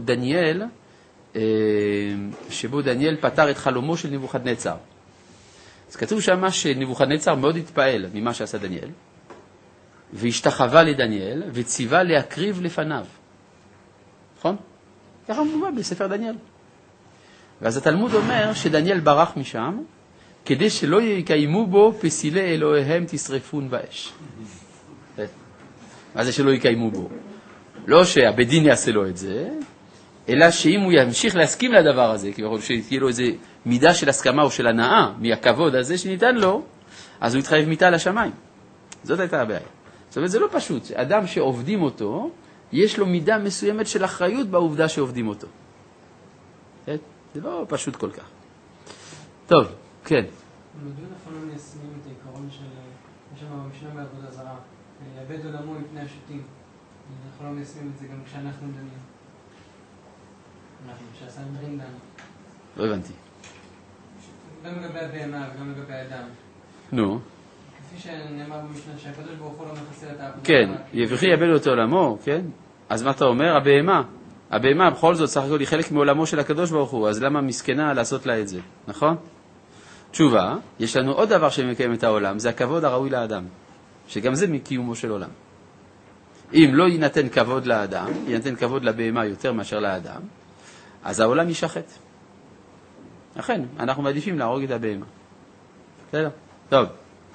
דניאל פתר את חלומו של נבוכדנצר. אז כתוב שמה שנבוכדנצר מאוד התפעל ממה שעשה דניאל, והשתחווה לדניאל, וציווה להקריב לפניו. נכון? ככה מובא בספר דניאל. ואז התלמוד אומר שדניאל ברח משם, כדי שלא יקיימו בו פסילי אלוהיהם תשרפון באש. מה זה שלא יקיימו בו? לא שהבדין יעשה לו את זה, אלא שאם הוא ימשיך להסכים לדבר הזה, כי שתהיה לו איזו מידה של הסכמה או של הנאה מהכבוד הזה שניתן לו, אז הוא יתחייב מיטה לשמיים. זאת הייתה הבעיה. זאת אומרת, זה לא פשוט. אדם שעובדים אותו, יש לו מידה מסוימת של אחריות בעובדה שעובדים אותו. זה לא פשוט כל כך. טוב, כן. מדוע אנחנו לא מיישמים את העיקרון של, יש שם במשנה בעבודה זרה, יאבד עולמו מפני השוטים. אנחנו לא מיישמים את זה גם כשאנחנו דנים. כשהסנהדרין דן. לא הבנתי. גם לגבי הבהמה וגם לגבי האדם. נו. כפי שנאמר במשנה שהקדוש ברוך הוא לא מחסל את העבודה. כן, וכי יאבד אותו עולמו, כן? אז מה אתה אומר? הבהמה בכל זאת סך הכל היא חלק מעולמו של הקדוש ברוך הוא, אז למה מסכנה לעשות לה את זה, נכון? תשובה, יש לנו עוד דבר שמקיים את העולם, זה הכבוד הראוי לאדם, שגם זה מקיומו של עולם. אם לא יינתן כבוד לאדם, יינתן כבוד לבהמה יותר מאשר לאדם, אז העולם יישחט. אכן, אנחנו מעדיפים להרוג את הבהמה. בסדר? טוב.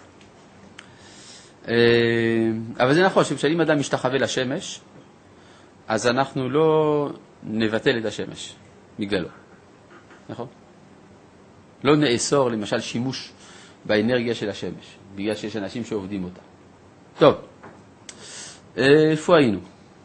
אבל זה נכון, שאם אדם משתחווה לשמש, אז אנחנו לא נבטל את השמש בגללו. נכון? לא נאסור למשל שימוש באנרגיה של השמש, בגלל שיש אנשים שעובדים אותה. טוב, איפה היינו?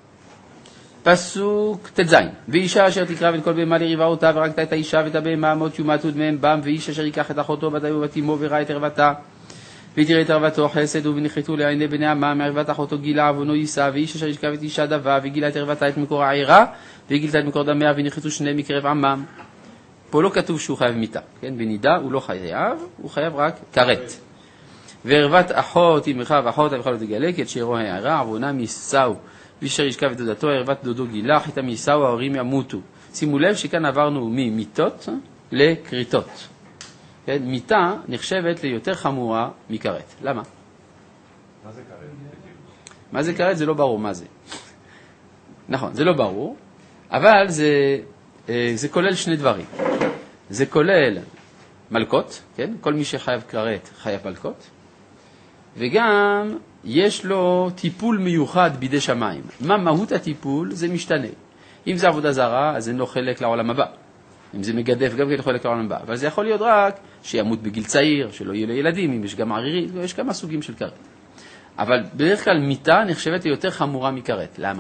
פסוק תזין. ואישה אשר תקרב את כל בהמה לריבה אותה, ורקת את האישה ואת הבהמה, מות יומתו דמיהם בם, ואיש אשר ייקח את אחותו בת אביו ובת אמו וראה את ערוותה, ותראה את ערוותו חסד ונחתו לעיני בני עמם, מערוות אחותו גילה עוונו יישא, ואיש אשר ישכב את אישה דבה, וגילה את ערוותה את מקור העירה, וגילתה את מקור דמיה, ונחתו שני מקרב עמם. פה לא כתוב שהוא חייב מיתה, כן? בנידה הוא לא חייב, הוא חייב רק כרת. וערוות אחות עם רחב אחות, אביך לא תגלה, כי את שירו העירה, עוונם יישאו, ואיש אשר ישכב את דודתו, ערוות דודו גילה, חיתם יישאו, ההורים ימותו. שימו לב שכאן עברנו ממיתות לקריטות. כן? מיתה נחשבת ליותר חמורה מכרת. למה? מה זה כרת? מה זה כרת? זה לא ברור מה זה. נכון, זה לא ברור, אבל זה כולל שני דברים. זה כולל מלכות, כן? כל מי שחייב כרת חייב מלכות, וגם יש לו טיפול מיוחד בידי שמיים. מה מהות הטיפול? זה משתנה. אם זה עבודה זרה, אז אין לו חלק לעולם הבא. אם זה מגדף, גם כן חלק לעולם הבא. אבל זה יכול להיות רק שימות בגיל צעיר, שלא יהיה לו ילדים, אם יש גם ערירי, יש כמה סוגים של כרת. אבל בדרך כלל מיתה נחשבת יותר חמורה מכרת. למה?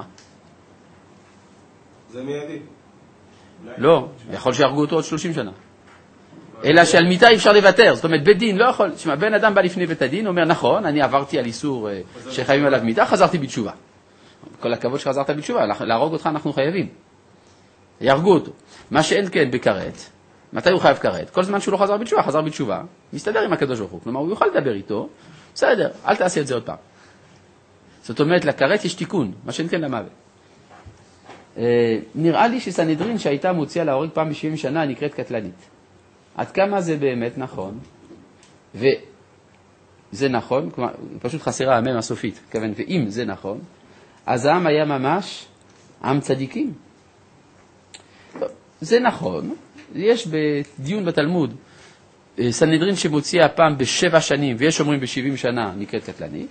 זה מיידי. לא, יכול שיהרגו אותו עוד 30 שנה. אלא שעל מיתה אי אפשר לוותר. זאת אומרת, בית דין לא יכול. תשמע, בן אדם בא לפני בית הדין, אומר, נכון, אני עברתי על איסור שחייבים עליו מיתה, חזרתי בתשובה. כל הכבוד שחזרת בתשובה, להרוג אותך אנחנו חייבים. יהרגו אותו. מה שאין כן בכרת, מתי הוא חייב כרת? כל זמן שהוא לא חזר בתשובה, חזר בתשובה, מסתדר עם הקדוש ברוך הוא. כלומר, הוא יוכל לדבר איתו, בסדר, אל תעשי את זה עוד פעם. זאת אומרת, לכרת יש תיקון, מה שאין כן למוות. נראה לי שסנהדרין שהייתה מוציאה להורג פעם ב70 שנה נקראת קטלנית. עד כמה זה באמת נכון? וזה נכון, כלומר, פשוט חסרה המם הסופית, כיוון, ואם זה נכון, אז העם היה ממש עם צדיקים. זה נכון, יש בדיון בתלמוד, סנהדרין שמוציאה פעם ב7 שנים, ויש אומרים ב70 שנה, נקראת קטלנית,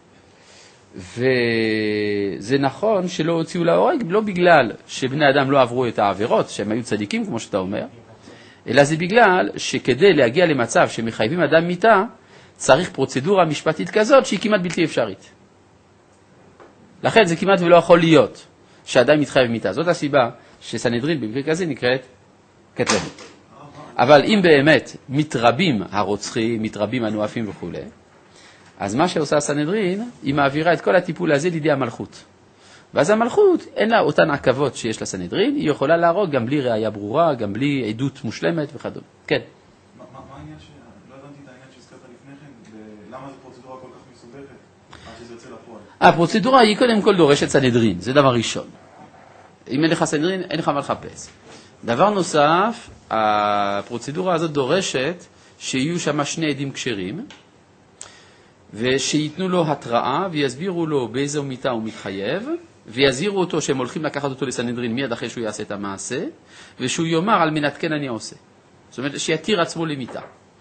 וזה נכון שלא הוציאו להורג, לא בגלל שבני אדם לא עברו את העבירות, שהם היו צדיקים, כמו שאתה אומר, אלא זה בגלל שכדי להגיע למצב שמחייבים אדם מיתה, צריך פרוצדורה משפטית כזאת שהיא כמעט בלתי אפשרית. לכן זה כמעט ולא יכול להיות שאדם מתחייב מיתה. זאת הסיבה שסנהדרין במקרה כזה נקראת קטלנית. אבל אם באמת מתרבים הרוצחים, מתרבים הנואפים וכו', אז מה שעושה סנהדרין, היא מעבירה את כל הטיפול הזה לידי המלכות. ואז המלכות, אין לה אותן עכבות שיש לסנהדרין, היא יכולה להרוג גם בלי ראיה ברורה, גם בלי עדות מושלמת וכדומה. כן. מה העניין לא הבנתי את העניין שהזכרת לפני כן, ולמה זו פרוצדורה כל כך מסובכת, עד שזה יוצא לפועל? הפרוצדורה היא קודם כל דורשת סנהדרין, זה דבר ראשון. אם אין לך סנהדרין, אין לך מה לחפש. דבר נוסף, הפרוצדורה הזאת דורשת שיהיו שם שני עדים כשרים, ושיתנו לו התראה ויסבירו לו באיזו מיתה הוא מתחייב, ויזהירו אותו שהם הולכים לקחת אותו לסנהדרין מיד אחרי שהוא יעשה את המעשה, ושהוא יאמר על מנת כן אני עושה. זאת אומרת שיתיר עצמו למיתה.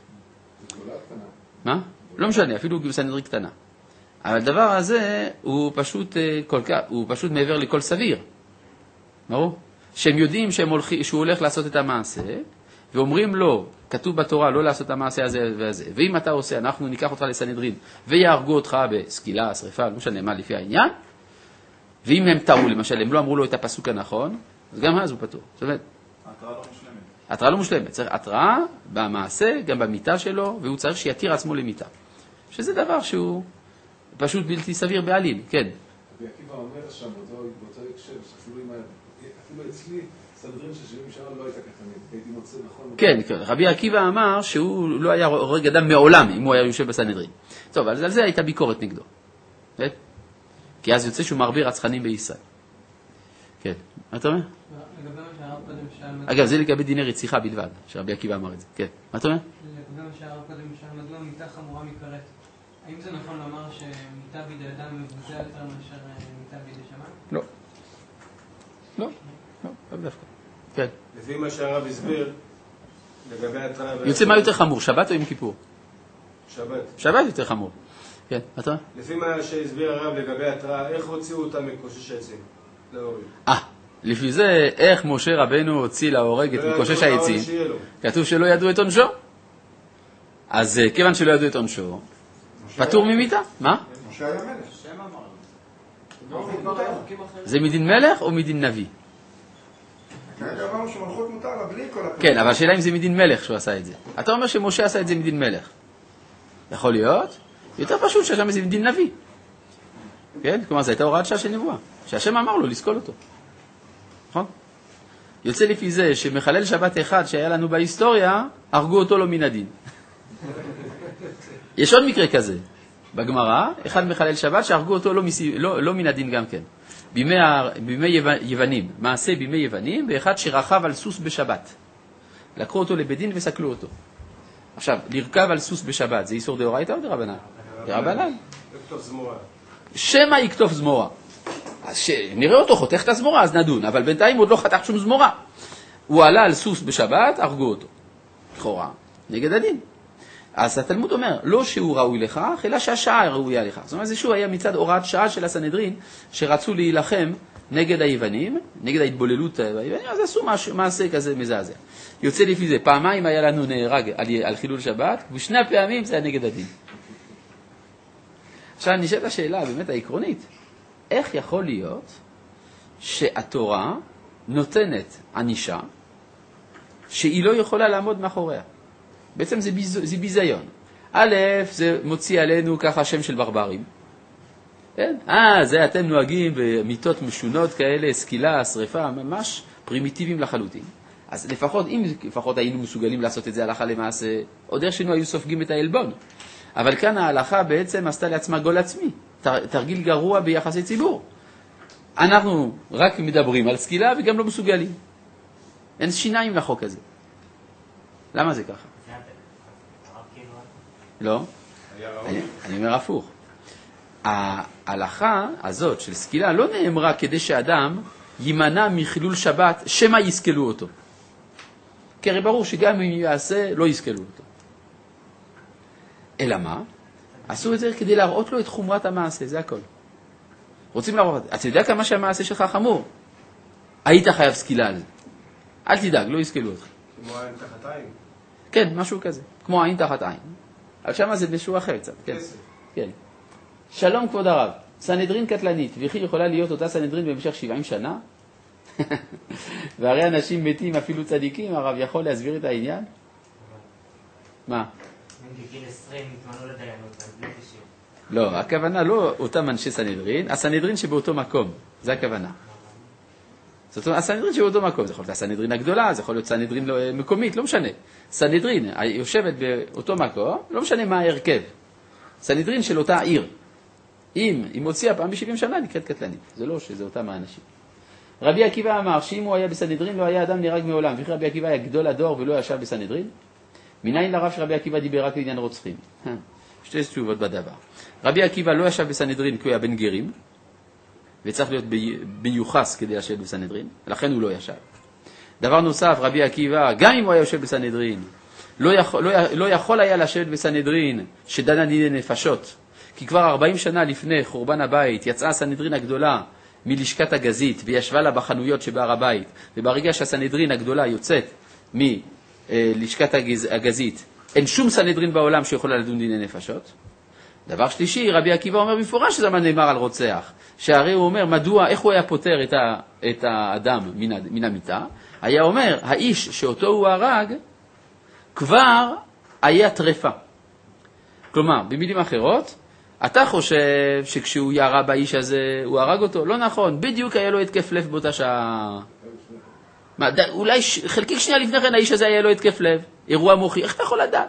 מה? לא משנה, אפילו בסנהדרין קטנה. אבל הדבר הזה הוא פשוט מעבר לכל סביר. ברור? שהם יודעים שהוא הולך לעשות את המעשה, ואומרים לו, כתוב בתורה לא לעשות את המעשה הזה והזה, ואם אתה עושה, אנחנו ניקח אותך לסנהדרין, ויהרגו אותך בסקילה, שריפה, לא משנה מה לפי העניין, ואם הם טעו למשל, הם לא אמרו לו את הפסוק הנכון, אז גם אז הוא פטור. זאת אומרת, ההתראה לא מושלמת. התראה לא מושלמת, צריך התראה במעשה, גם במיטה שלו, והוא צריך שיתיר עצמו למיטה. שזה דבר שהוא פשוט בלתי סביר בעליל, כן. רבי עקיבא אומר שם, באותו הקשר, אפילו אצלי, סנהדרין של 70 שנה לא הייתה קטנית, הייתי מוצא נכון. כן, רבי עקיבא אמר שהוא לא היה הורג אדם מעולם, אם הוא היה יושב בסנהדרין. טוב, על זה הייתה ביקורת נגדו. כי אז יוצא שהוא מרבה רצחנים בישראל. כן, מה אתה אומר? לגבי מה שהרב קודם שאל... אגב, זה לגבי דיני רציחה בלבד, שרבי עקיבא אמר את זה. כן, מה אתה אומר? לגבי מה שהרב קודם שאל, מדוע מיתה חמורה מכרת? האם זה נכון לומר שמיתה בידי אדם מבוצע יותר מאשר מיתה בידי שמיים? לא, דווקא. כן. לפי מה שהרב הסביר, לגבי התראה... יוצא מה יותר חמור, שבת או יום כיפור? שבת. שבת יותר חמור. כן, מה אתה אומר? לפי מה שהסביר הרב לגבי התראה, איך הוציאו אותם מקושש העצים? להוריד. לפי זה, איך משה רבנו הוציא להורג את מקושש העצים? כתוב שלא ידעו את עונשו. אז כיוון שלא ידעו את עונשו, פטור ממיתה. מה? משה היה מלך. זה מדין מלך או מדין נביא? כרגע אמרנו שמלכות מותר לה בלי כל הפרק. כן, אבל השאלה אם זה מדין מלך שהוא עשה את זה. אתה אומר שמשה עשה את זה מדין מלך. יכול להיות? יותר פשוט שהשם זה מדין נביא. כן? כלומר, זו הייתה הוראת שעה של נבואה. שהשם אמר לו לסקול אותו. נכון? יוצא לפי זה שמחלל שבת אחד שהיה לנו בהיסטוריה, הרגו אותו לא מן הדין. יש עוד מקרה כזה. בגמרא, אחד מחלל שבת שהרגו אותו לא מן הדין גם כן. בימי יוונים, מעשה בימי יוונים, ואחד שרכב על סוס בשבת. לקחו אותו לבדין וסקלו אותו. עכשיו, לרכב על סוס בשבת, זה איסור דאורייתא או דרבנן? דרבנן. לכתוב זמורה. שמא יכתוב זמורה. אז נראה אותו חותך את הזמורה, אז נדון, אבל בינתיים עוד לא חתך שום זמורה. הוא עלה על סוס בשבת, הרגו אותו. לכאורה, נגד הדין. אז התלמוד אומר, לא שהוא ראוי לכך, אלא שהשעה ראויה לכך. זאת אומרת, זה שוב היה מצד הוראת שעה של הסנהדרין, שרצו להילחם נגד היוונים, נגד ההתבוללות היוונים, אז עשו מעשה כזה מזעזע. יוצא לפי זה, פעמיים היה לנו נהרג על חילול שבת, ושני הפעמים זה היה נגד הדין. עכשיו נשאלת השאלה באמת העקרונית, איך יכול להיות שהתורה נותנת ענישה שהיא לא יכולה לעמוד מאחוריה? בעצם זה ביזיון. א', זה מוציא עלינו ככה שם של ברברים. כן? זה אתם נוהגים במיטות משונות כאלה, סקילה, שריפה, ממש פרימיטיביים לחלוטין. אז לפחות, אם לפחות היינו מסוגלים לעשות את זה הלכה למעשה, עוד איכשנו היו סופגים את העלבון. אבל כאן ההלכה בעצם עשתה לעצמה גול עצמי, תרגיל גרוע ביחסי ציבור. אנחנו רק מדברים על סקילה וגם לא מסוגלים. אין שיניים לחוק הזה. למה זה ככה? לא, אני אומר הפוך. ההלכה הזאת של סקילה לא נאמרה כדי שאדם יימנע מחילול שבת, שמה יסקלו אותו. כי הרי ברור שגם אם יעשה, לא יסקלו אותו. אלא מה? עשו את זה כדי להראות לו את חומרת המעשה, זה הכל. רוצים להראות, אתה יודע כמה שהמעשה שלך חמור? היית חייב סקילה על זה. אל תדאג, לא יסקלו אותך. כמו עין תחת עין? כן, משהו כזה. כמו עין תחת עין. אבל שמה זה משהו אחר קצת. כן. כן. שלום כבוד הרב, סנהדרין קטלנית, וכי יכולה להיות אותה סנהדרין במשך 70 שנה? והרי אנשים מתים, אפילו צדיקים, הרב יכול להסביר את העניין? מה? בגיל 20 התמנו לדיינות, בלי 90. לא, הכוונה לא אותם אנשי סנהדרין, הסנהדרין שבאותו מקום, זה הכוונה. זאת אומרת, הסנהדרין שבאותו מקום, זה יכול להיות הסנהדרין הגדולה, זה יכול להיות סנהדרין מקומית, לא משנה. סנהדרין יושבת באותו מקום, לא משנה מה ההרכב. סנהדרין של אותה עיר. אם היא מוציאה פעם ב-70 שנה, נקראת קטלנית. זה לא שזה אותם האנשים. רבי עקיבא אמר שאם הוא היה בסנהדרין, לא היה אדם נהרג מעולם. וכי רבי עקיבא היה גדול הדור ולא ישב בסנהדרין. מניין לרב שרבי עקיבא דיבר רק לעניין רוצחים? שתי תשובות בדבר. רבי עקיבא לא ישב בסנהדרין כי הוא היה בן גרים, וצריך להיות ביוחס כדי לשבת בסנהדרין, לכן הוא לא ישב. דבר נוסף, רבי עקיבא, גם אם הוא היה יושב בסנהדרין, לא יכול היה לשבת בסנהדרין שדנה דיני נפשות, כי כבר 40 שנה לפני חורבן הבית יצאה הסנהדרין הגדולה מלשכת הגזית וישבה לה בחנויות שבהר הבית, וברגע שהסנהדרין הגדולה יוצאת מלשכת הגזית, אין שום סנהדרין בעולם שיכולה לדון דיני נפשות. דבר שלישי, רבי עקיבא אומר במפורש שזה מה נאמר על רוצח, שהרי הוא אומר מדוע, איך הוא היה פותר את האדם מן המיטה, היה אומר, האיש שאותו הוא הרג כבר היה טרפה. כלומר, במילים אחרות, אתה חושב שכשהוא ירה באיש הזה, הוא הרג אותו? לא נכון, בדיוק היה לו התקף לב באותה שעה. אולי חלקיק שנייה לפני כן האיש הזה היה לו התקף לב, אירוע מוחי, איך אתה יכול לדעת?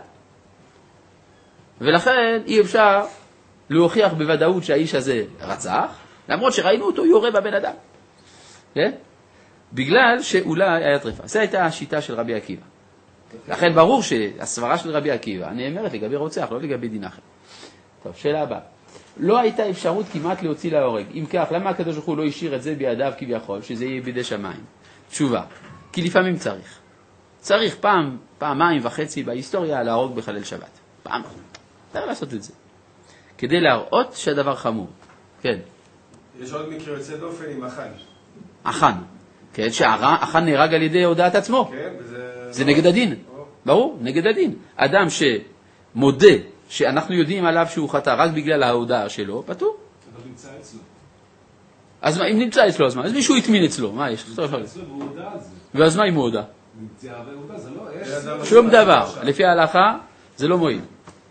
ולכן אי אפשר להוכיח בוודאות שהאיש הזה רצח, למרות שראינו אותו יורה בבן אדם. כן? בגלל שאולי היה טרפה. זו הייתה השיטה של רבי עקיבא. לכן ברור שהסברה של רבי עקיבא נאמרת לגבי רוצח, לא לגבי דין אחר. טוב, שאלה הבאה. לא הייתה אפשרות כמעט להוציא להורג. אם כך, למה הקדוש ברוך הוא לא השאיר את זה בידיו כביכול, שזה יהיה בידי שמיים? תשובה, כי לפעמים צריך. צריך פעמיים וחצי בהיסטוריה להרוג בחלל שבת. פעם. צריך לעשות את זה. כדי להראות שהדבר חמור. כן. יש עוד מקרה יוצא דופן עם אחן. אחן. כן, שאחן נהרג על ידי הודעת עצמו. כן, וזה... זה נגד הדין. ברור, נגד הדין. אדם שמודה שאנחנו יודעים עליו שהוא חטא רק בגלל ההודעה שלו, פטור. אבל נמצא אצלו. אז מה, אם נמצא אצלו, אז מה? אז מישהו יתמין אצלו, מה יש? נמצא אצלו והוא הודע על זה. ואז מה אם הוא הודע? נמצא והודע, זה לא... שום דבר. לפי ההלכה, זה לא מועיל.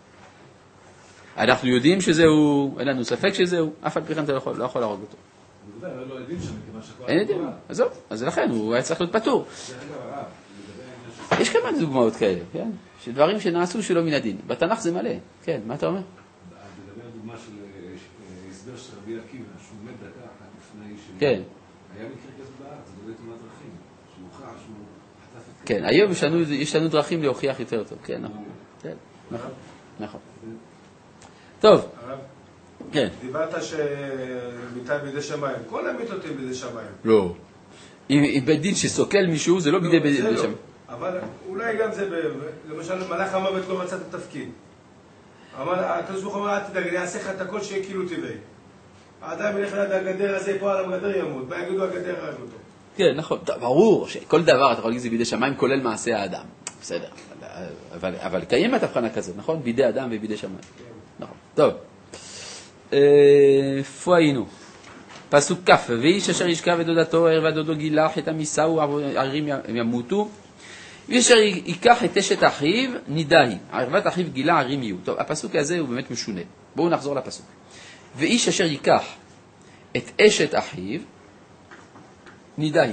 אנחנו יודעים שזהו, אין לנו ספק שזהו, אף על פי כן אתה לא יכול להרוג אותו. בוודאי, לא עדים שם, מכיוון שכל... אין עדים, עזוב, אז לכן הוא היה צריך להיות פטור. יש כמה דוגמאות כאלה, כן? שדברים שנעשו שלא מן הדין. בתנ"ך זה מלא. כן, מה אתה אומר? לדבר דוגמה של הסבר של רבי עקיבא, שהוא מת דקה אחת לפני ש... כן. היה מקרה כזה בארץ, זה לא תאונת דרכים, שהוא הוכח, שהוא חטף את... כן, היום יש לנו דרכים להוכיח יותר טוב. כן, נכון. כן, נכון. נכון. טוב. כן. דיברת שמיטה בידי שמיים. כל המיטות הם בידי שמיים. לא. אם בית דין שסוקל מישהו, זה לא בידי שמיים. אבל אולי גם זה, למשל, מלאך המוות לא מצא את התפקיד. אבל הקדוש ברוך הוא אומר, אל תדאג, אני אעשה לך את הכל שיהיה כאילו טבעי. האדם ילך ליד הגדר הזה, פה על הגדר ימות, מה יגידו הגדר הרג אותו? כן, נכון. ברור שכל דבר אתה יכול להגיד זה בידי שמיים, כולל מעשה האדם. בסדר. אבל קיימת הבחנה כזאת, נכון? בידי אדם ובידי שמיים. נכון. טוב. איפה היינו? פסוק כף, ואיש אשר ישכב את דודתו, ערב דודו גילה, חטא מיסהו, ערים ימותו. ואיש אשר ייקח את אשת אחיו, נידאי. ערבת אחיו גילה, ערים יהיו. טוב, הפסוק הזה הוא באמת משונה. בואו נחזור לפסוק. ואיש אשר ייקח את אשת אחיו, נידאי.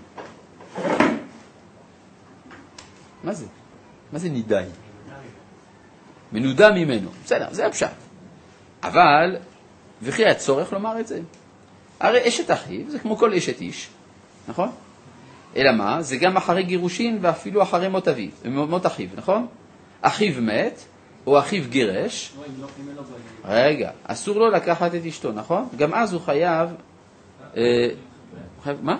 מה זה? מה זה נידאי? מנודה ממנו. בסדר, זה הפשט. אבל, וכי היה צורך לומר את זה? הרי אשת אחיו זה כמו כל אשת איש, נכון? אלא מה? זה גם אחרי גירושין ואפילו אחרי מות אחיו, נכון? אחיו מת, או אחיו גירש. רגע, אסור לו לקחת את אשתו, נכון? גם אז הוא חייב... מה?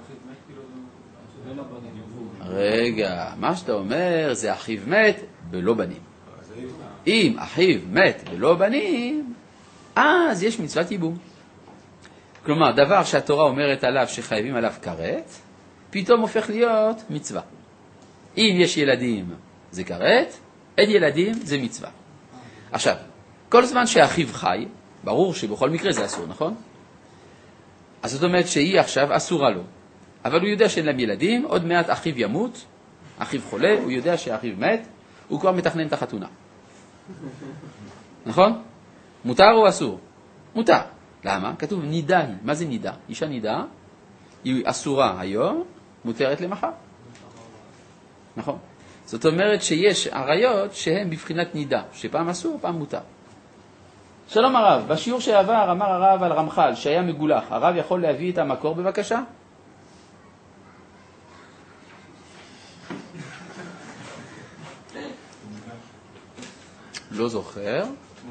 רגע, מה שאתה אומר זה אחיו מת ולא בנים. אם אחיו מת ולא בנים, אז יש מצוות ייבום. כלומר, דבר שהתורה אומרת עליו שחייבים עליו כרת, פתאום הופך להיות מצווה. אם יש ילדים זה כרת, אין ילדים זה מצווה. עכשיו, כל זמן שאחיו חי, ברור שבכל מקרה זה אסור, נכון? אז זאת אומרת שהיא עכשיו אסורה לו. אבל הוא יודע שאין להם ילדים, עוד מעט אחיו ימות, אחיו חולה, הוא יודע שאחיו מת, הוא כבר מתכנן את החתונה. נכון? מותר או אסור? מותר. למה? כתוב נידה היא. מה זה נידה? אישה נידה, היא אסורה היום, מותרת למחר. נכון? זאת אומרת שיש עריות שהן בבחינת נידה, שפעם אסור, פעם מותר. שלום הרב, בשיעור שעבר אמר הרב על רמח"ל שהיה מגולח, הרב יכול להביא את המקור בבקשה? לא זוכר.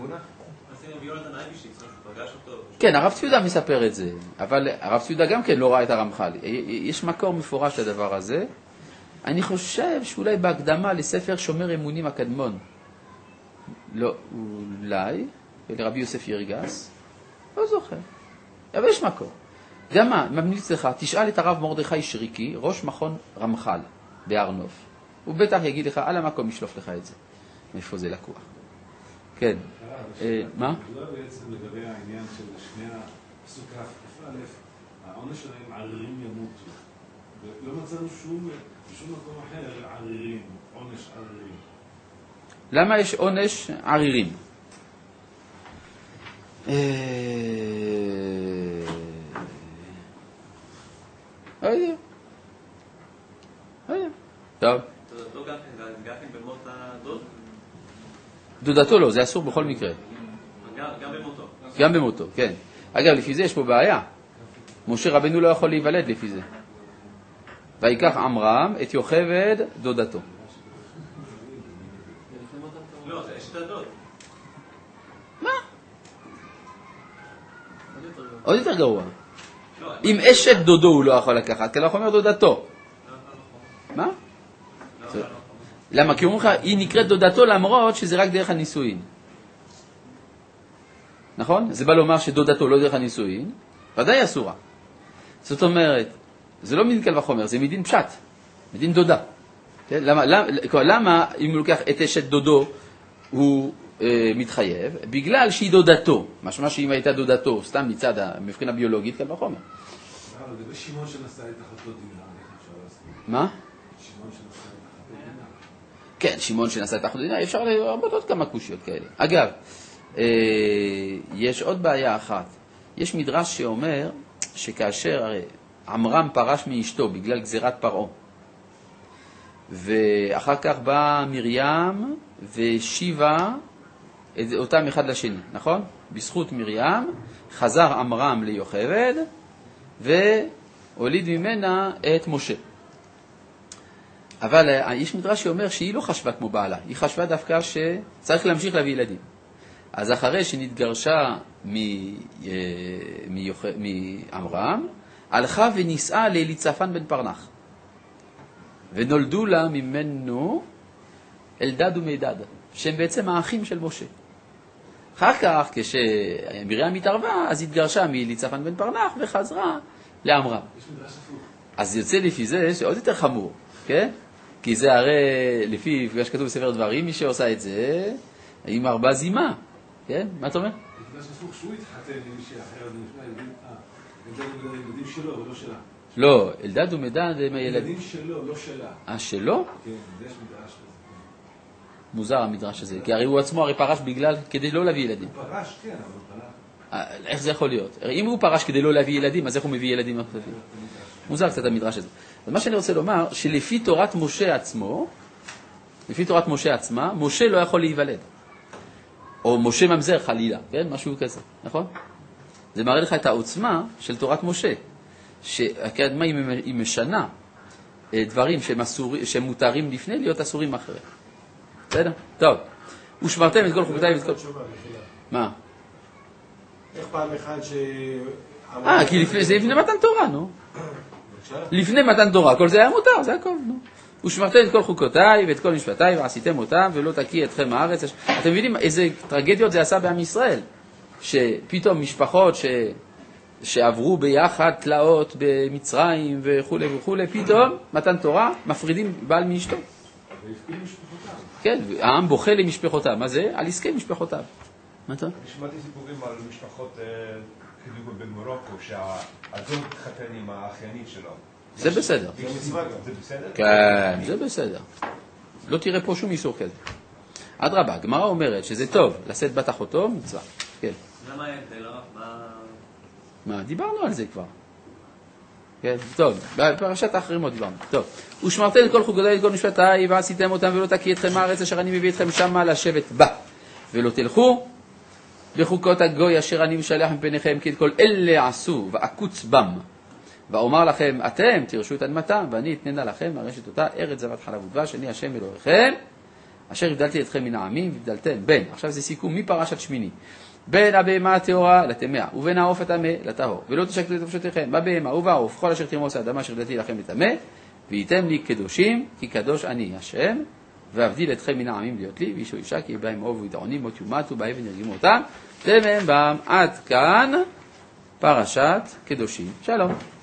כן, הרב ציודה מספר את זה, אבל הרב ציודה גם כן לא ראה את הרמח"ל. יש מקור מפורש לדבר הזה. אני חושב שאולי בהקדמה לספר שומר אמונים הקדמון, לא, אולי, ולרבי יוסף ירגס, לא זוכר. אבל יש מקור. יודע מה, ממליץ לך, תשאל את הרב מרדכי שריקי, ראש מכון רמח"ל בהר נוף. הוא בטח יגיד לך, על המקום ישלוף לך את זה. מאיפה זה לקוח. כן. מה? לא בעצם לגבי העניין של שני הפסוק א', העונש שלהם ערירים ימותו. ולא מצאנו שום מקום אחר, ערירים, עונש ערירים. למה יש עונש ערירים? לא יודע. טוב. דודתו גם במות הדוד? דודתו לא, זה אסור בכל מקרה. גם במותו. גם במותו, כן. אגב, לפי זה יש פה בעיה. משה רבנו לא יכול להיוולד לפי זה. ויקח עמרם את יוכבד דודתו. לא, זה אשת הדוד. מה? עוד יותר גרוע. אם אשת דודו הוא לא יכול לקחת, כי לא יכול אומר דודתו. מה? למה? כי אומרים לך, היא נקראת דודתו למרות שזה רק דרך הנישואין. נכון? זה בא לומר שדודתו לא דרך הנישואין, ודאי אסורה. זאת אומרת, זה לא מדין קל וחומר, זה מדין פשט, מדין דודה. למה אם הוא לוקח את אשת דודו הוא מתחייב? בגלל שהיא דודתו. משמע שאם הייתה דודתו, סתם מצד המבחינה ביולוגית, קל וחומר. זה שמעון שנשא את אחתו דינה. מה? שמעון שנשא את אחתו דינה. כן, שמעון שנשא את אחתו דינה, אפשר לרבות עוד כמה קושיות כאלה. אגב, יש עוד בעיה אחת. יש מדרש שאומר שכאשר הרי עמרם פרש מאשתו בגלל גזירת פרעה, ואחר כך באה מרים ושיבה אותם אחד לשני, נכון? בזכות מרים חזר עמרם ליוכבד והוליד ממנה את משה. אבל יש מדרש שאומר שהיא לא חשבה כמו בעלה, היא חשבה דווקא שצריך להמשיך להביא ילדים. אז אחרי שנתגרשה מעמרם, הלכה ונישאה לאליצפן בן פרנח. ונולדו לה ממנו אלדד ומידד, שהם בעצם האחים של משה. אחר כך, כשמרים התערבה, אז התגרשה מאליצפן בן פרנח וחזרה לעמרם. אז יוצא לפי זה שעוד יותר חמור, כן? כי זה הרי, לפי מה שכתוב בספר דברים, מי שעושה את זה, עם 4 זימה. כן? מה אתה אומר? זה שפוך שהוא התחתן עם מישהי אחרת, ילדים שלו ולא שלה. לא, אלדד ומדד הם הילדים. ילדים שלו, לא שלה. שלו? כן, זה יש מדרש כזה. מוזר המדרש הזה, כי הרי הוא עצמו פרש כדי לא להביא ילדים. הוא פרש, כן, אבל הוא פרש. איך זה יכול להיות? אם הוא פרש כדי לא להביא ילדים, אז איך הוא מביא ילדים אחרים? מוזר קצת המדרש הזה. אז מה שאני רוצה לומר, שלפי תורת משה עצמו, לפי תורת משה עצמה, משה לא יכול להיוולד. או משה ממזר חלילה, כן? משהו כזה, נכון? זה מראה לך את העוצמה של תורת משה, שהקדמה היא משנה דברים שמותרים לפני להיות אסורים אחרי. בסדר? טוב. ושמרתם את כל חוקותיי ואת כל... מה? איך פעם אחד ש... כי זה לפני מתן תורה, נו. לפני מתן תורה, כל זה היה מותר, זה הכל, נו. ושמרתם את כל חוקותיי ואת כל משפטיי ועשיתם אותם ולא תקיא אתכם הארץ. אתם מבינים איזה טרגדיות זה עשה בעם ישראל? שפתאום משפחות שעברו ביחד תלאות במצרים וכו' וכו', פתאום מתן תורה מפרידים בעל מאשתו. כן, העם בוכה למשפחותיו. מה זה? על עסקי משפחותיו. מה אתה? שמעתי סיפורים על משפחות כדוגמה במרוקו, שהאדון התחתן עם האחיינית שלו. זה בסדר. זה בסדר? כן, זה בסדר. לא תראה פה שום איסור כזה. אדרבה, הגמרא אומרת שזה טוב, לשאת בת אחותו מצווה. כן. למה ההבדל? מה? דיברנו על זה כבר. כן, טוב, בפרשת האחרימות דיברנו. טוב. ושמרתם את כל חוקותיי ואת כל משפטיי ועשיתם אותם ולא תקיא אתכם הארץ אשר אני מביא אתכם שמה לשבת בה. ולא תלכו בחוקות הגוי אשר אני משלח מפניכם, כי את כל אלה עשו ועקוץ בם. ואומר לכם, אתם תרשו את אדמתם, ואני אתננה לכם לרשת אותה ארץ זבת חלב ודבש, אני השם אלוהיכם, אשר הבדלתי אתכם מן העמים, והבדלתם בין, עכשיו זה סיכום מפרשת שמיני, בין הבהמה הטהורה לטמאה, ובין העוף הטמא לטהור, ולא תשקטו את נפשותיכם, בבהמה ובעוף, כל אשר תרמוס האדמה אשר הבדלתי לכם לטמא, והייתם לי קדושים, כי קדוש אני השם, ואבדיל אתכם מן העמים להיות לי, ואישו אישה, כי בהם אוב וידעונים, מות יומתו, באבן ירגימו אותם, תמם בם. עד כאן פרשת קדושים. שלום.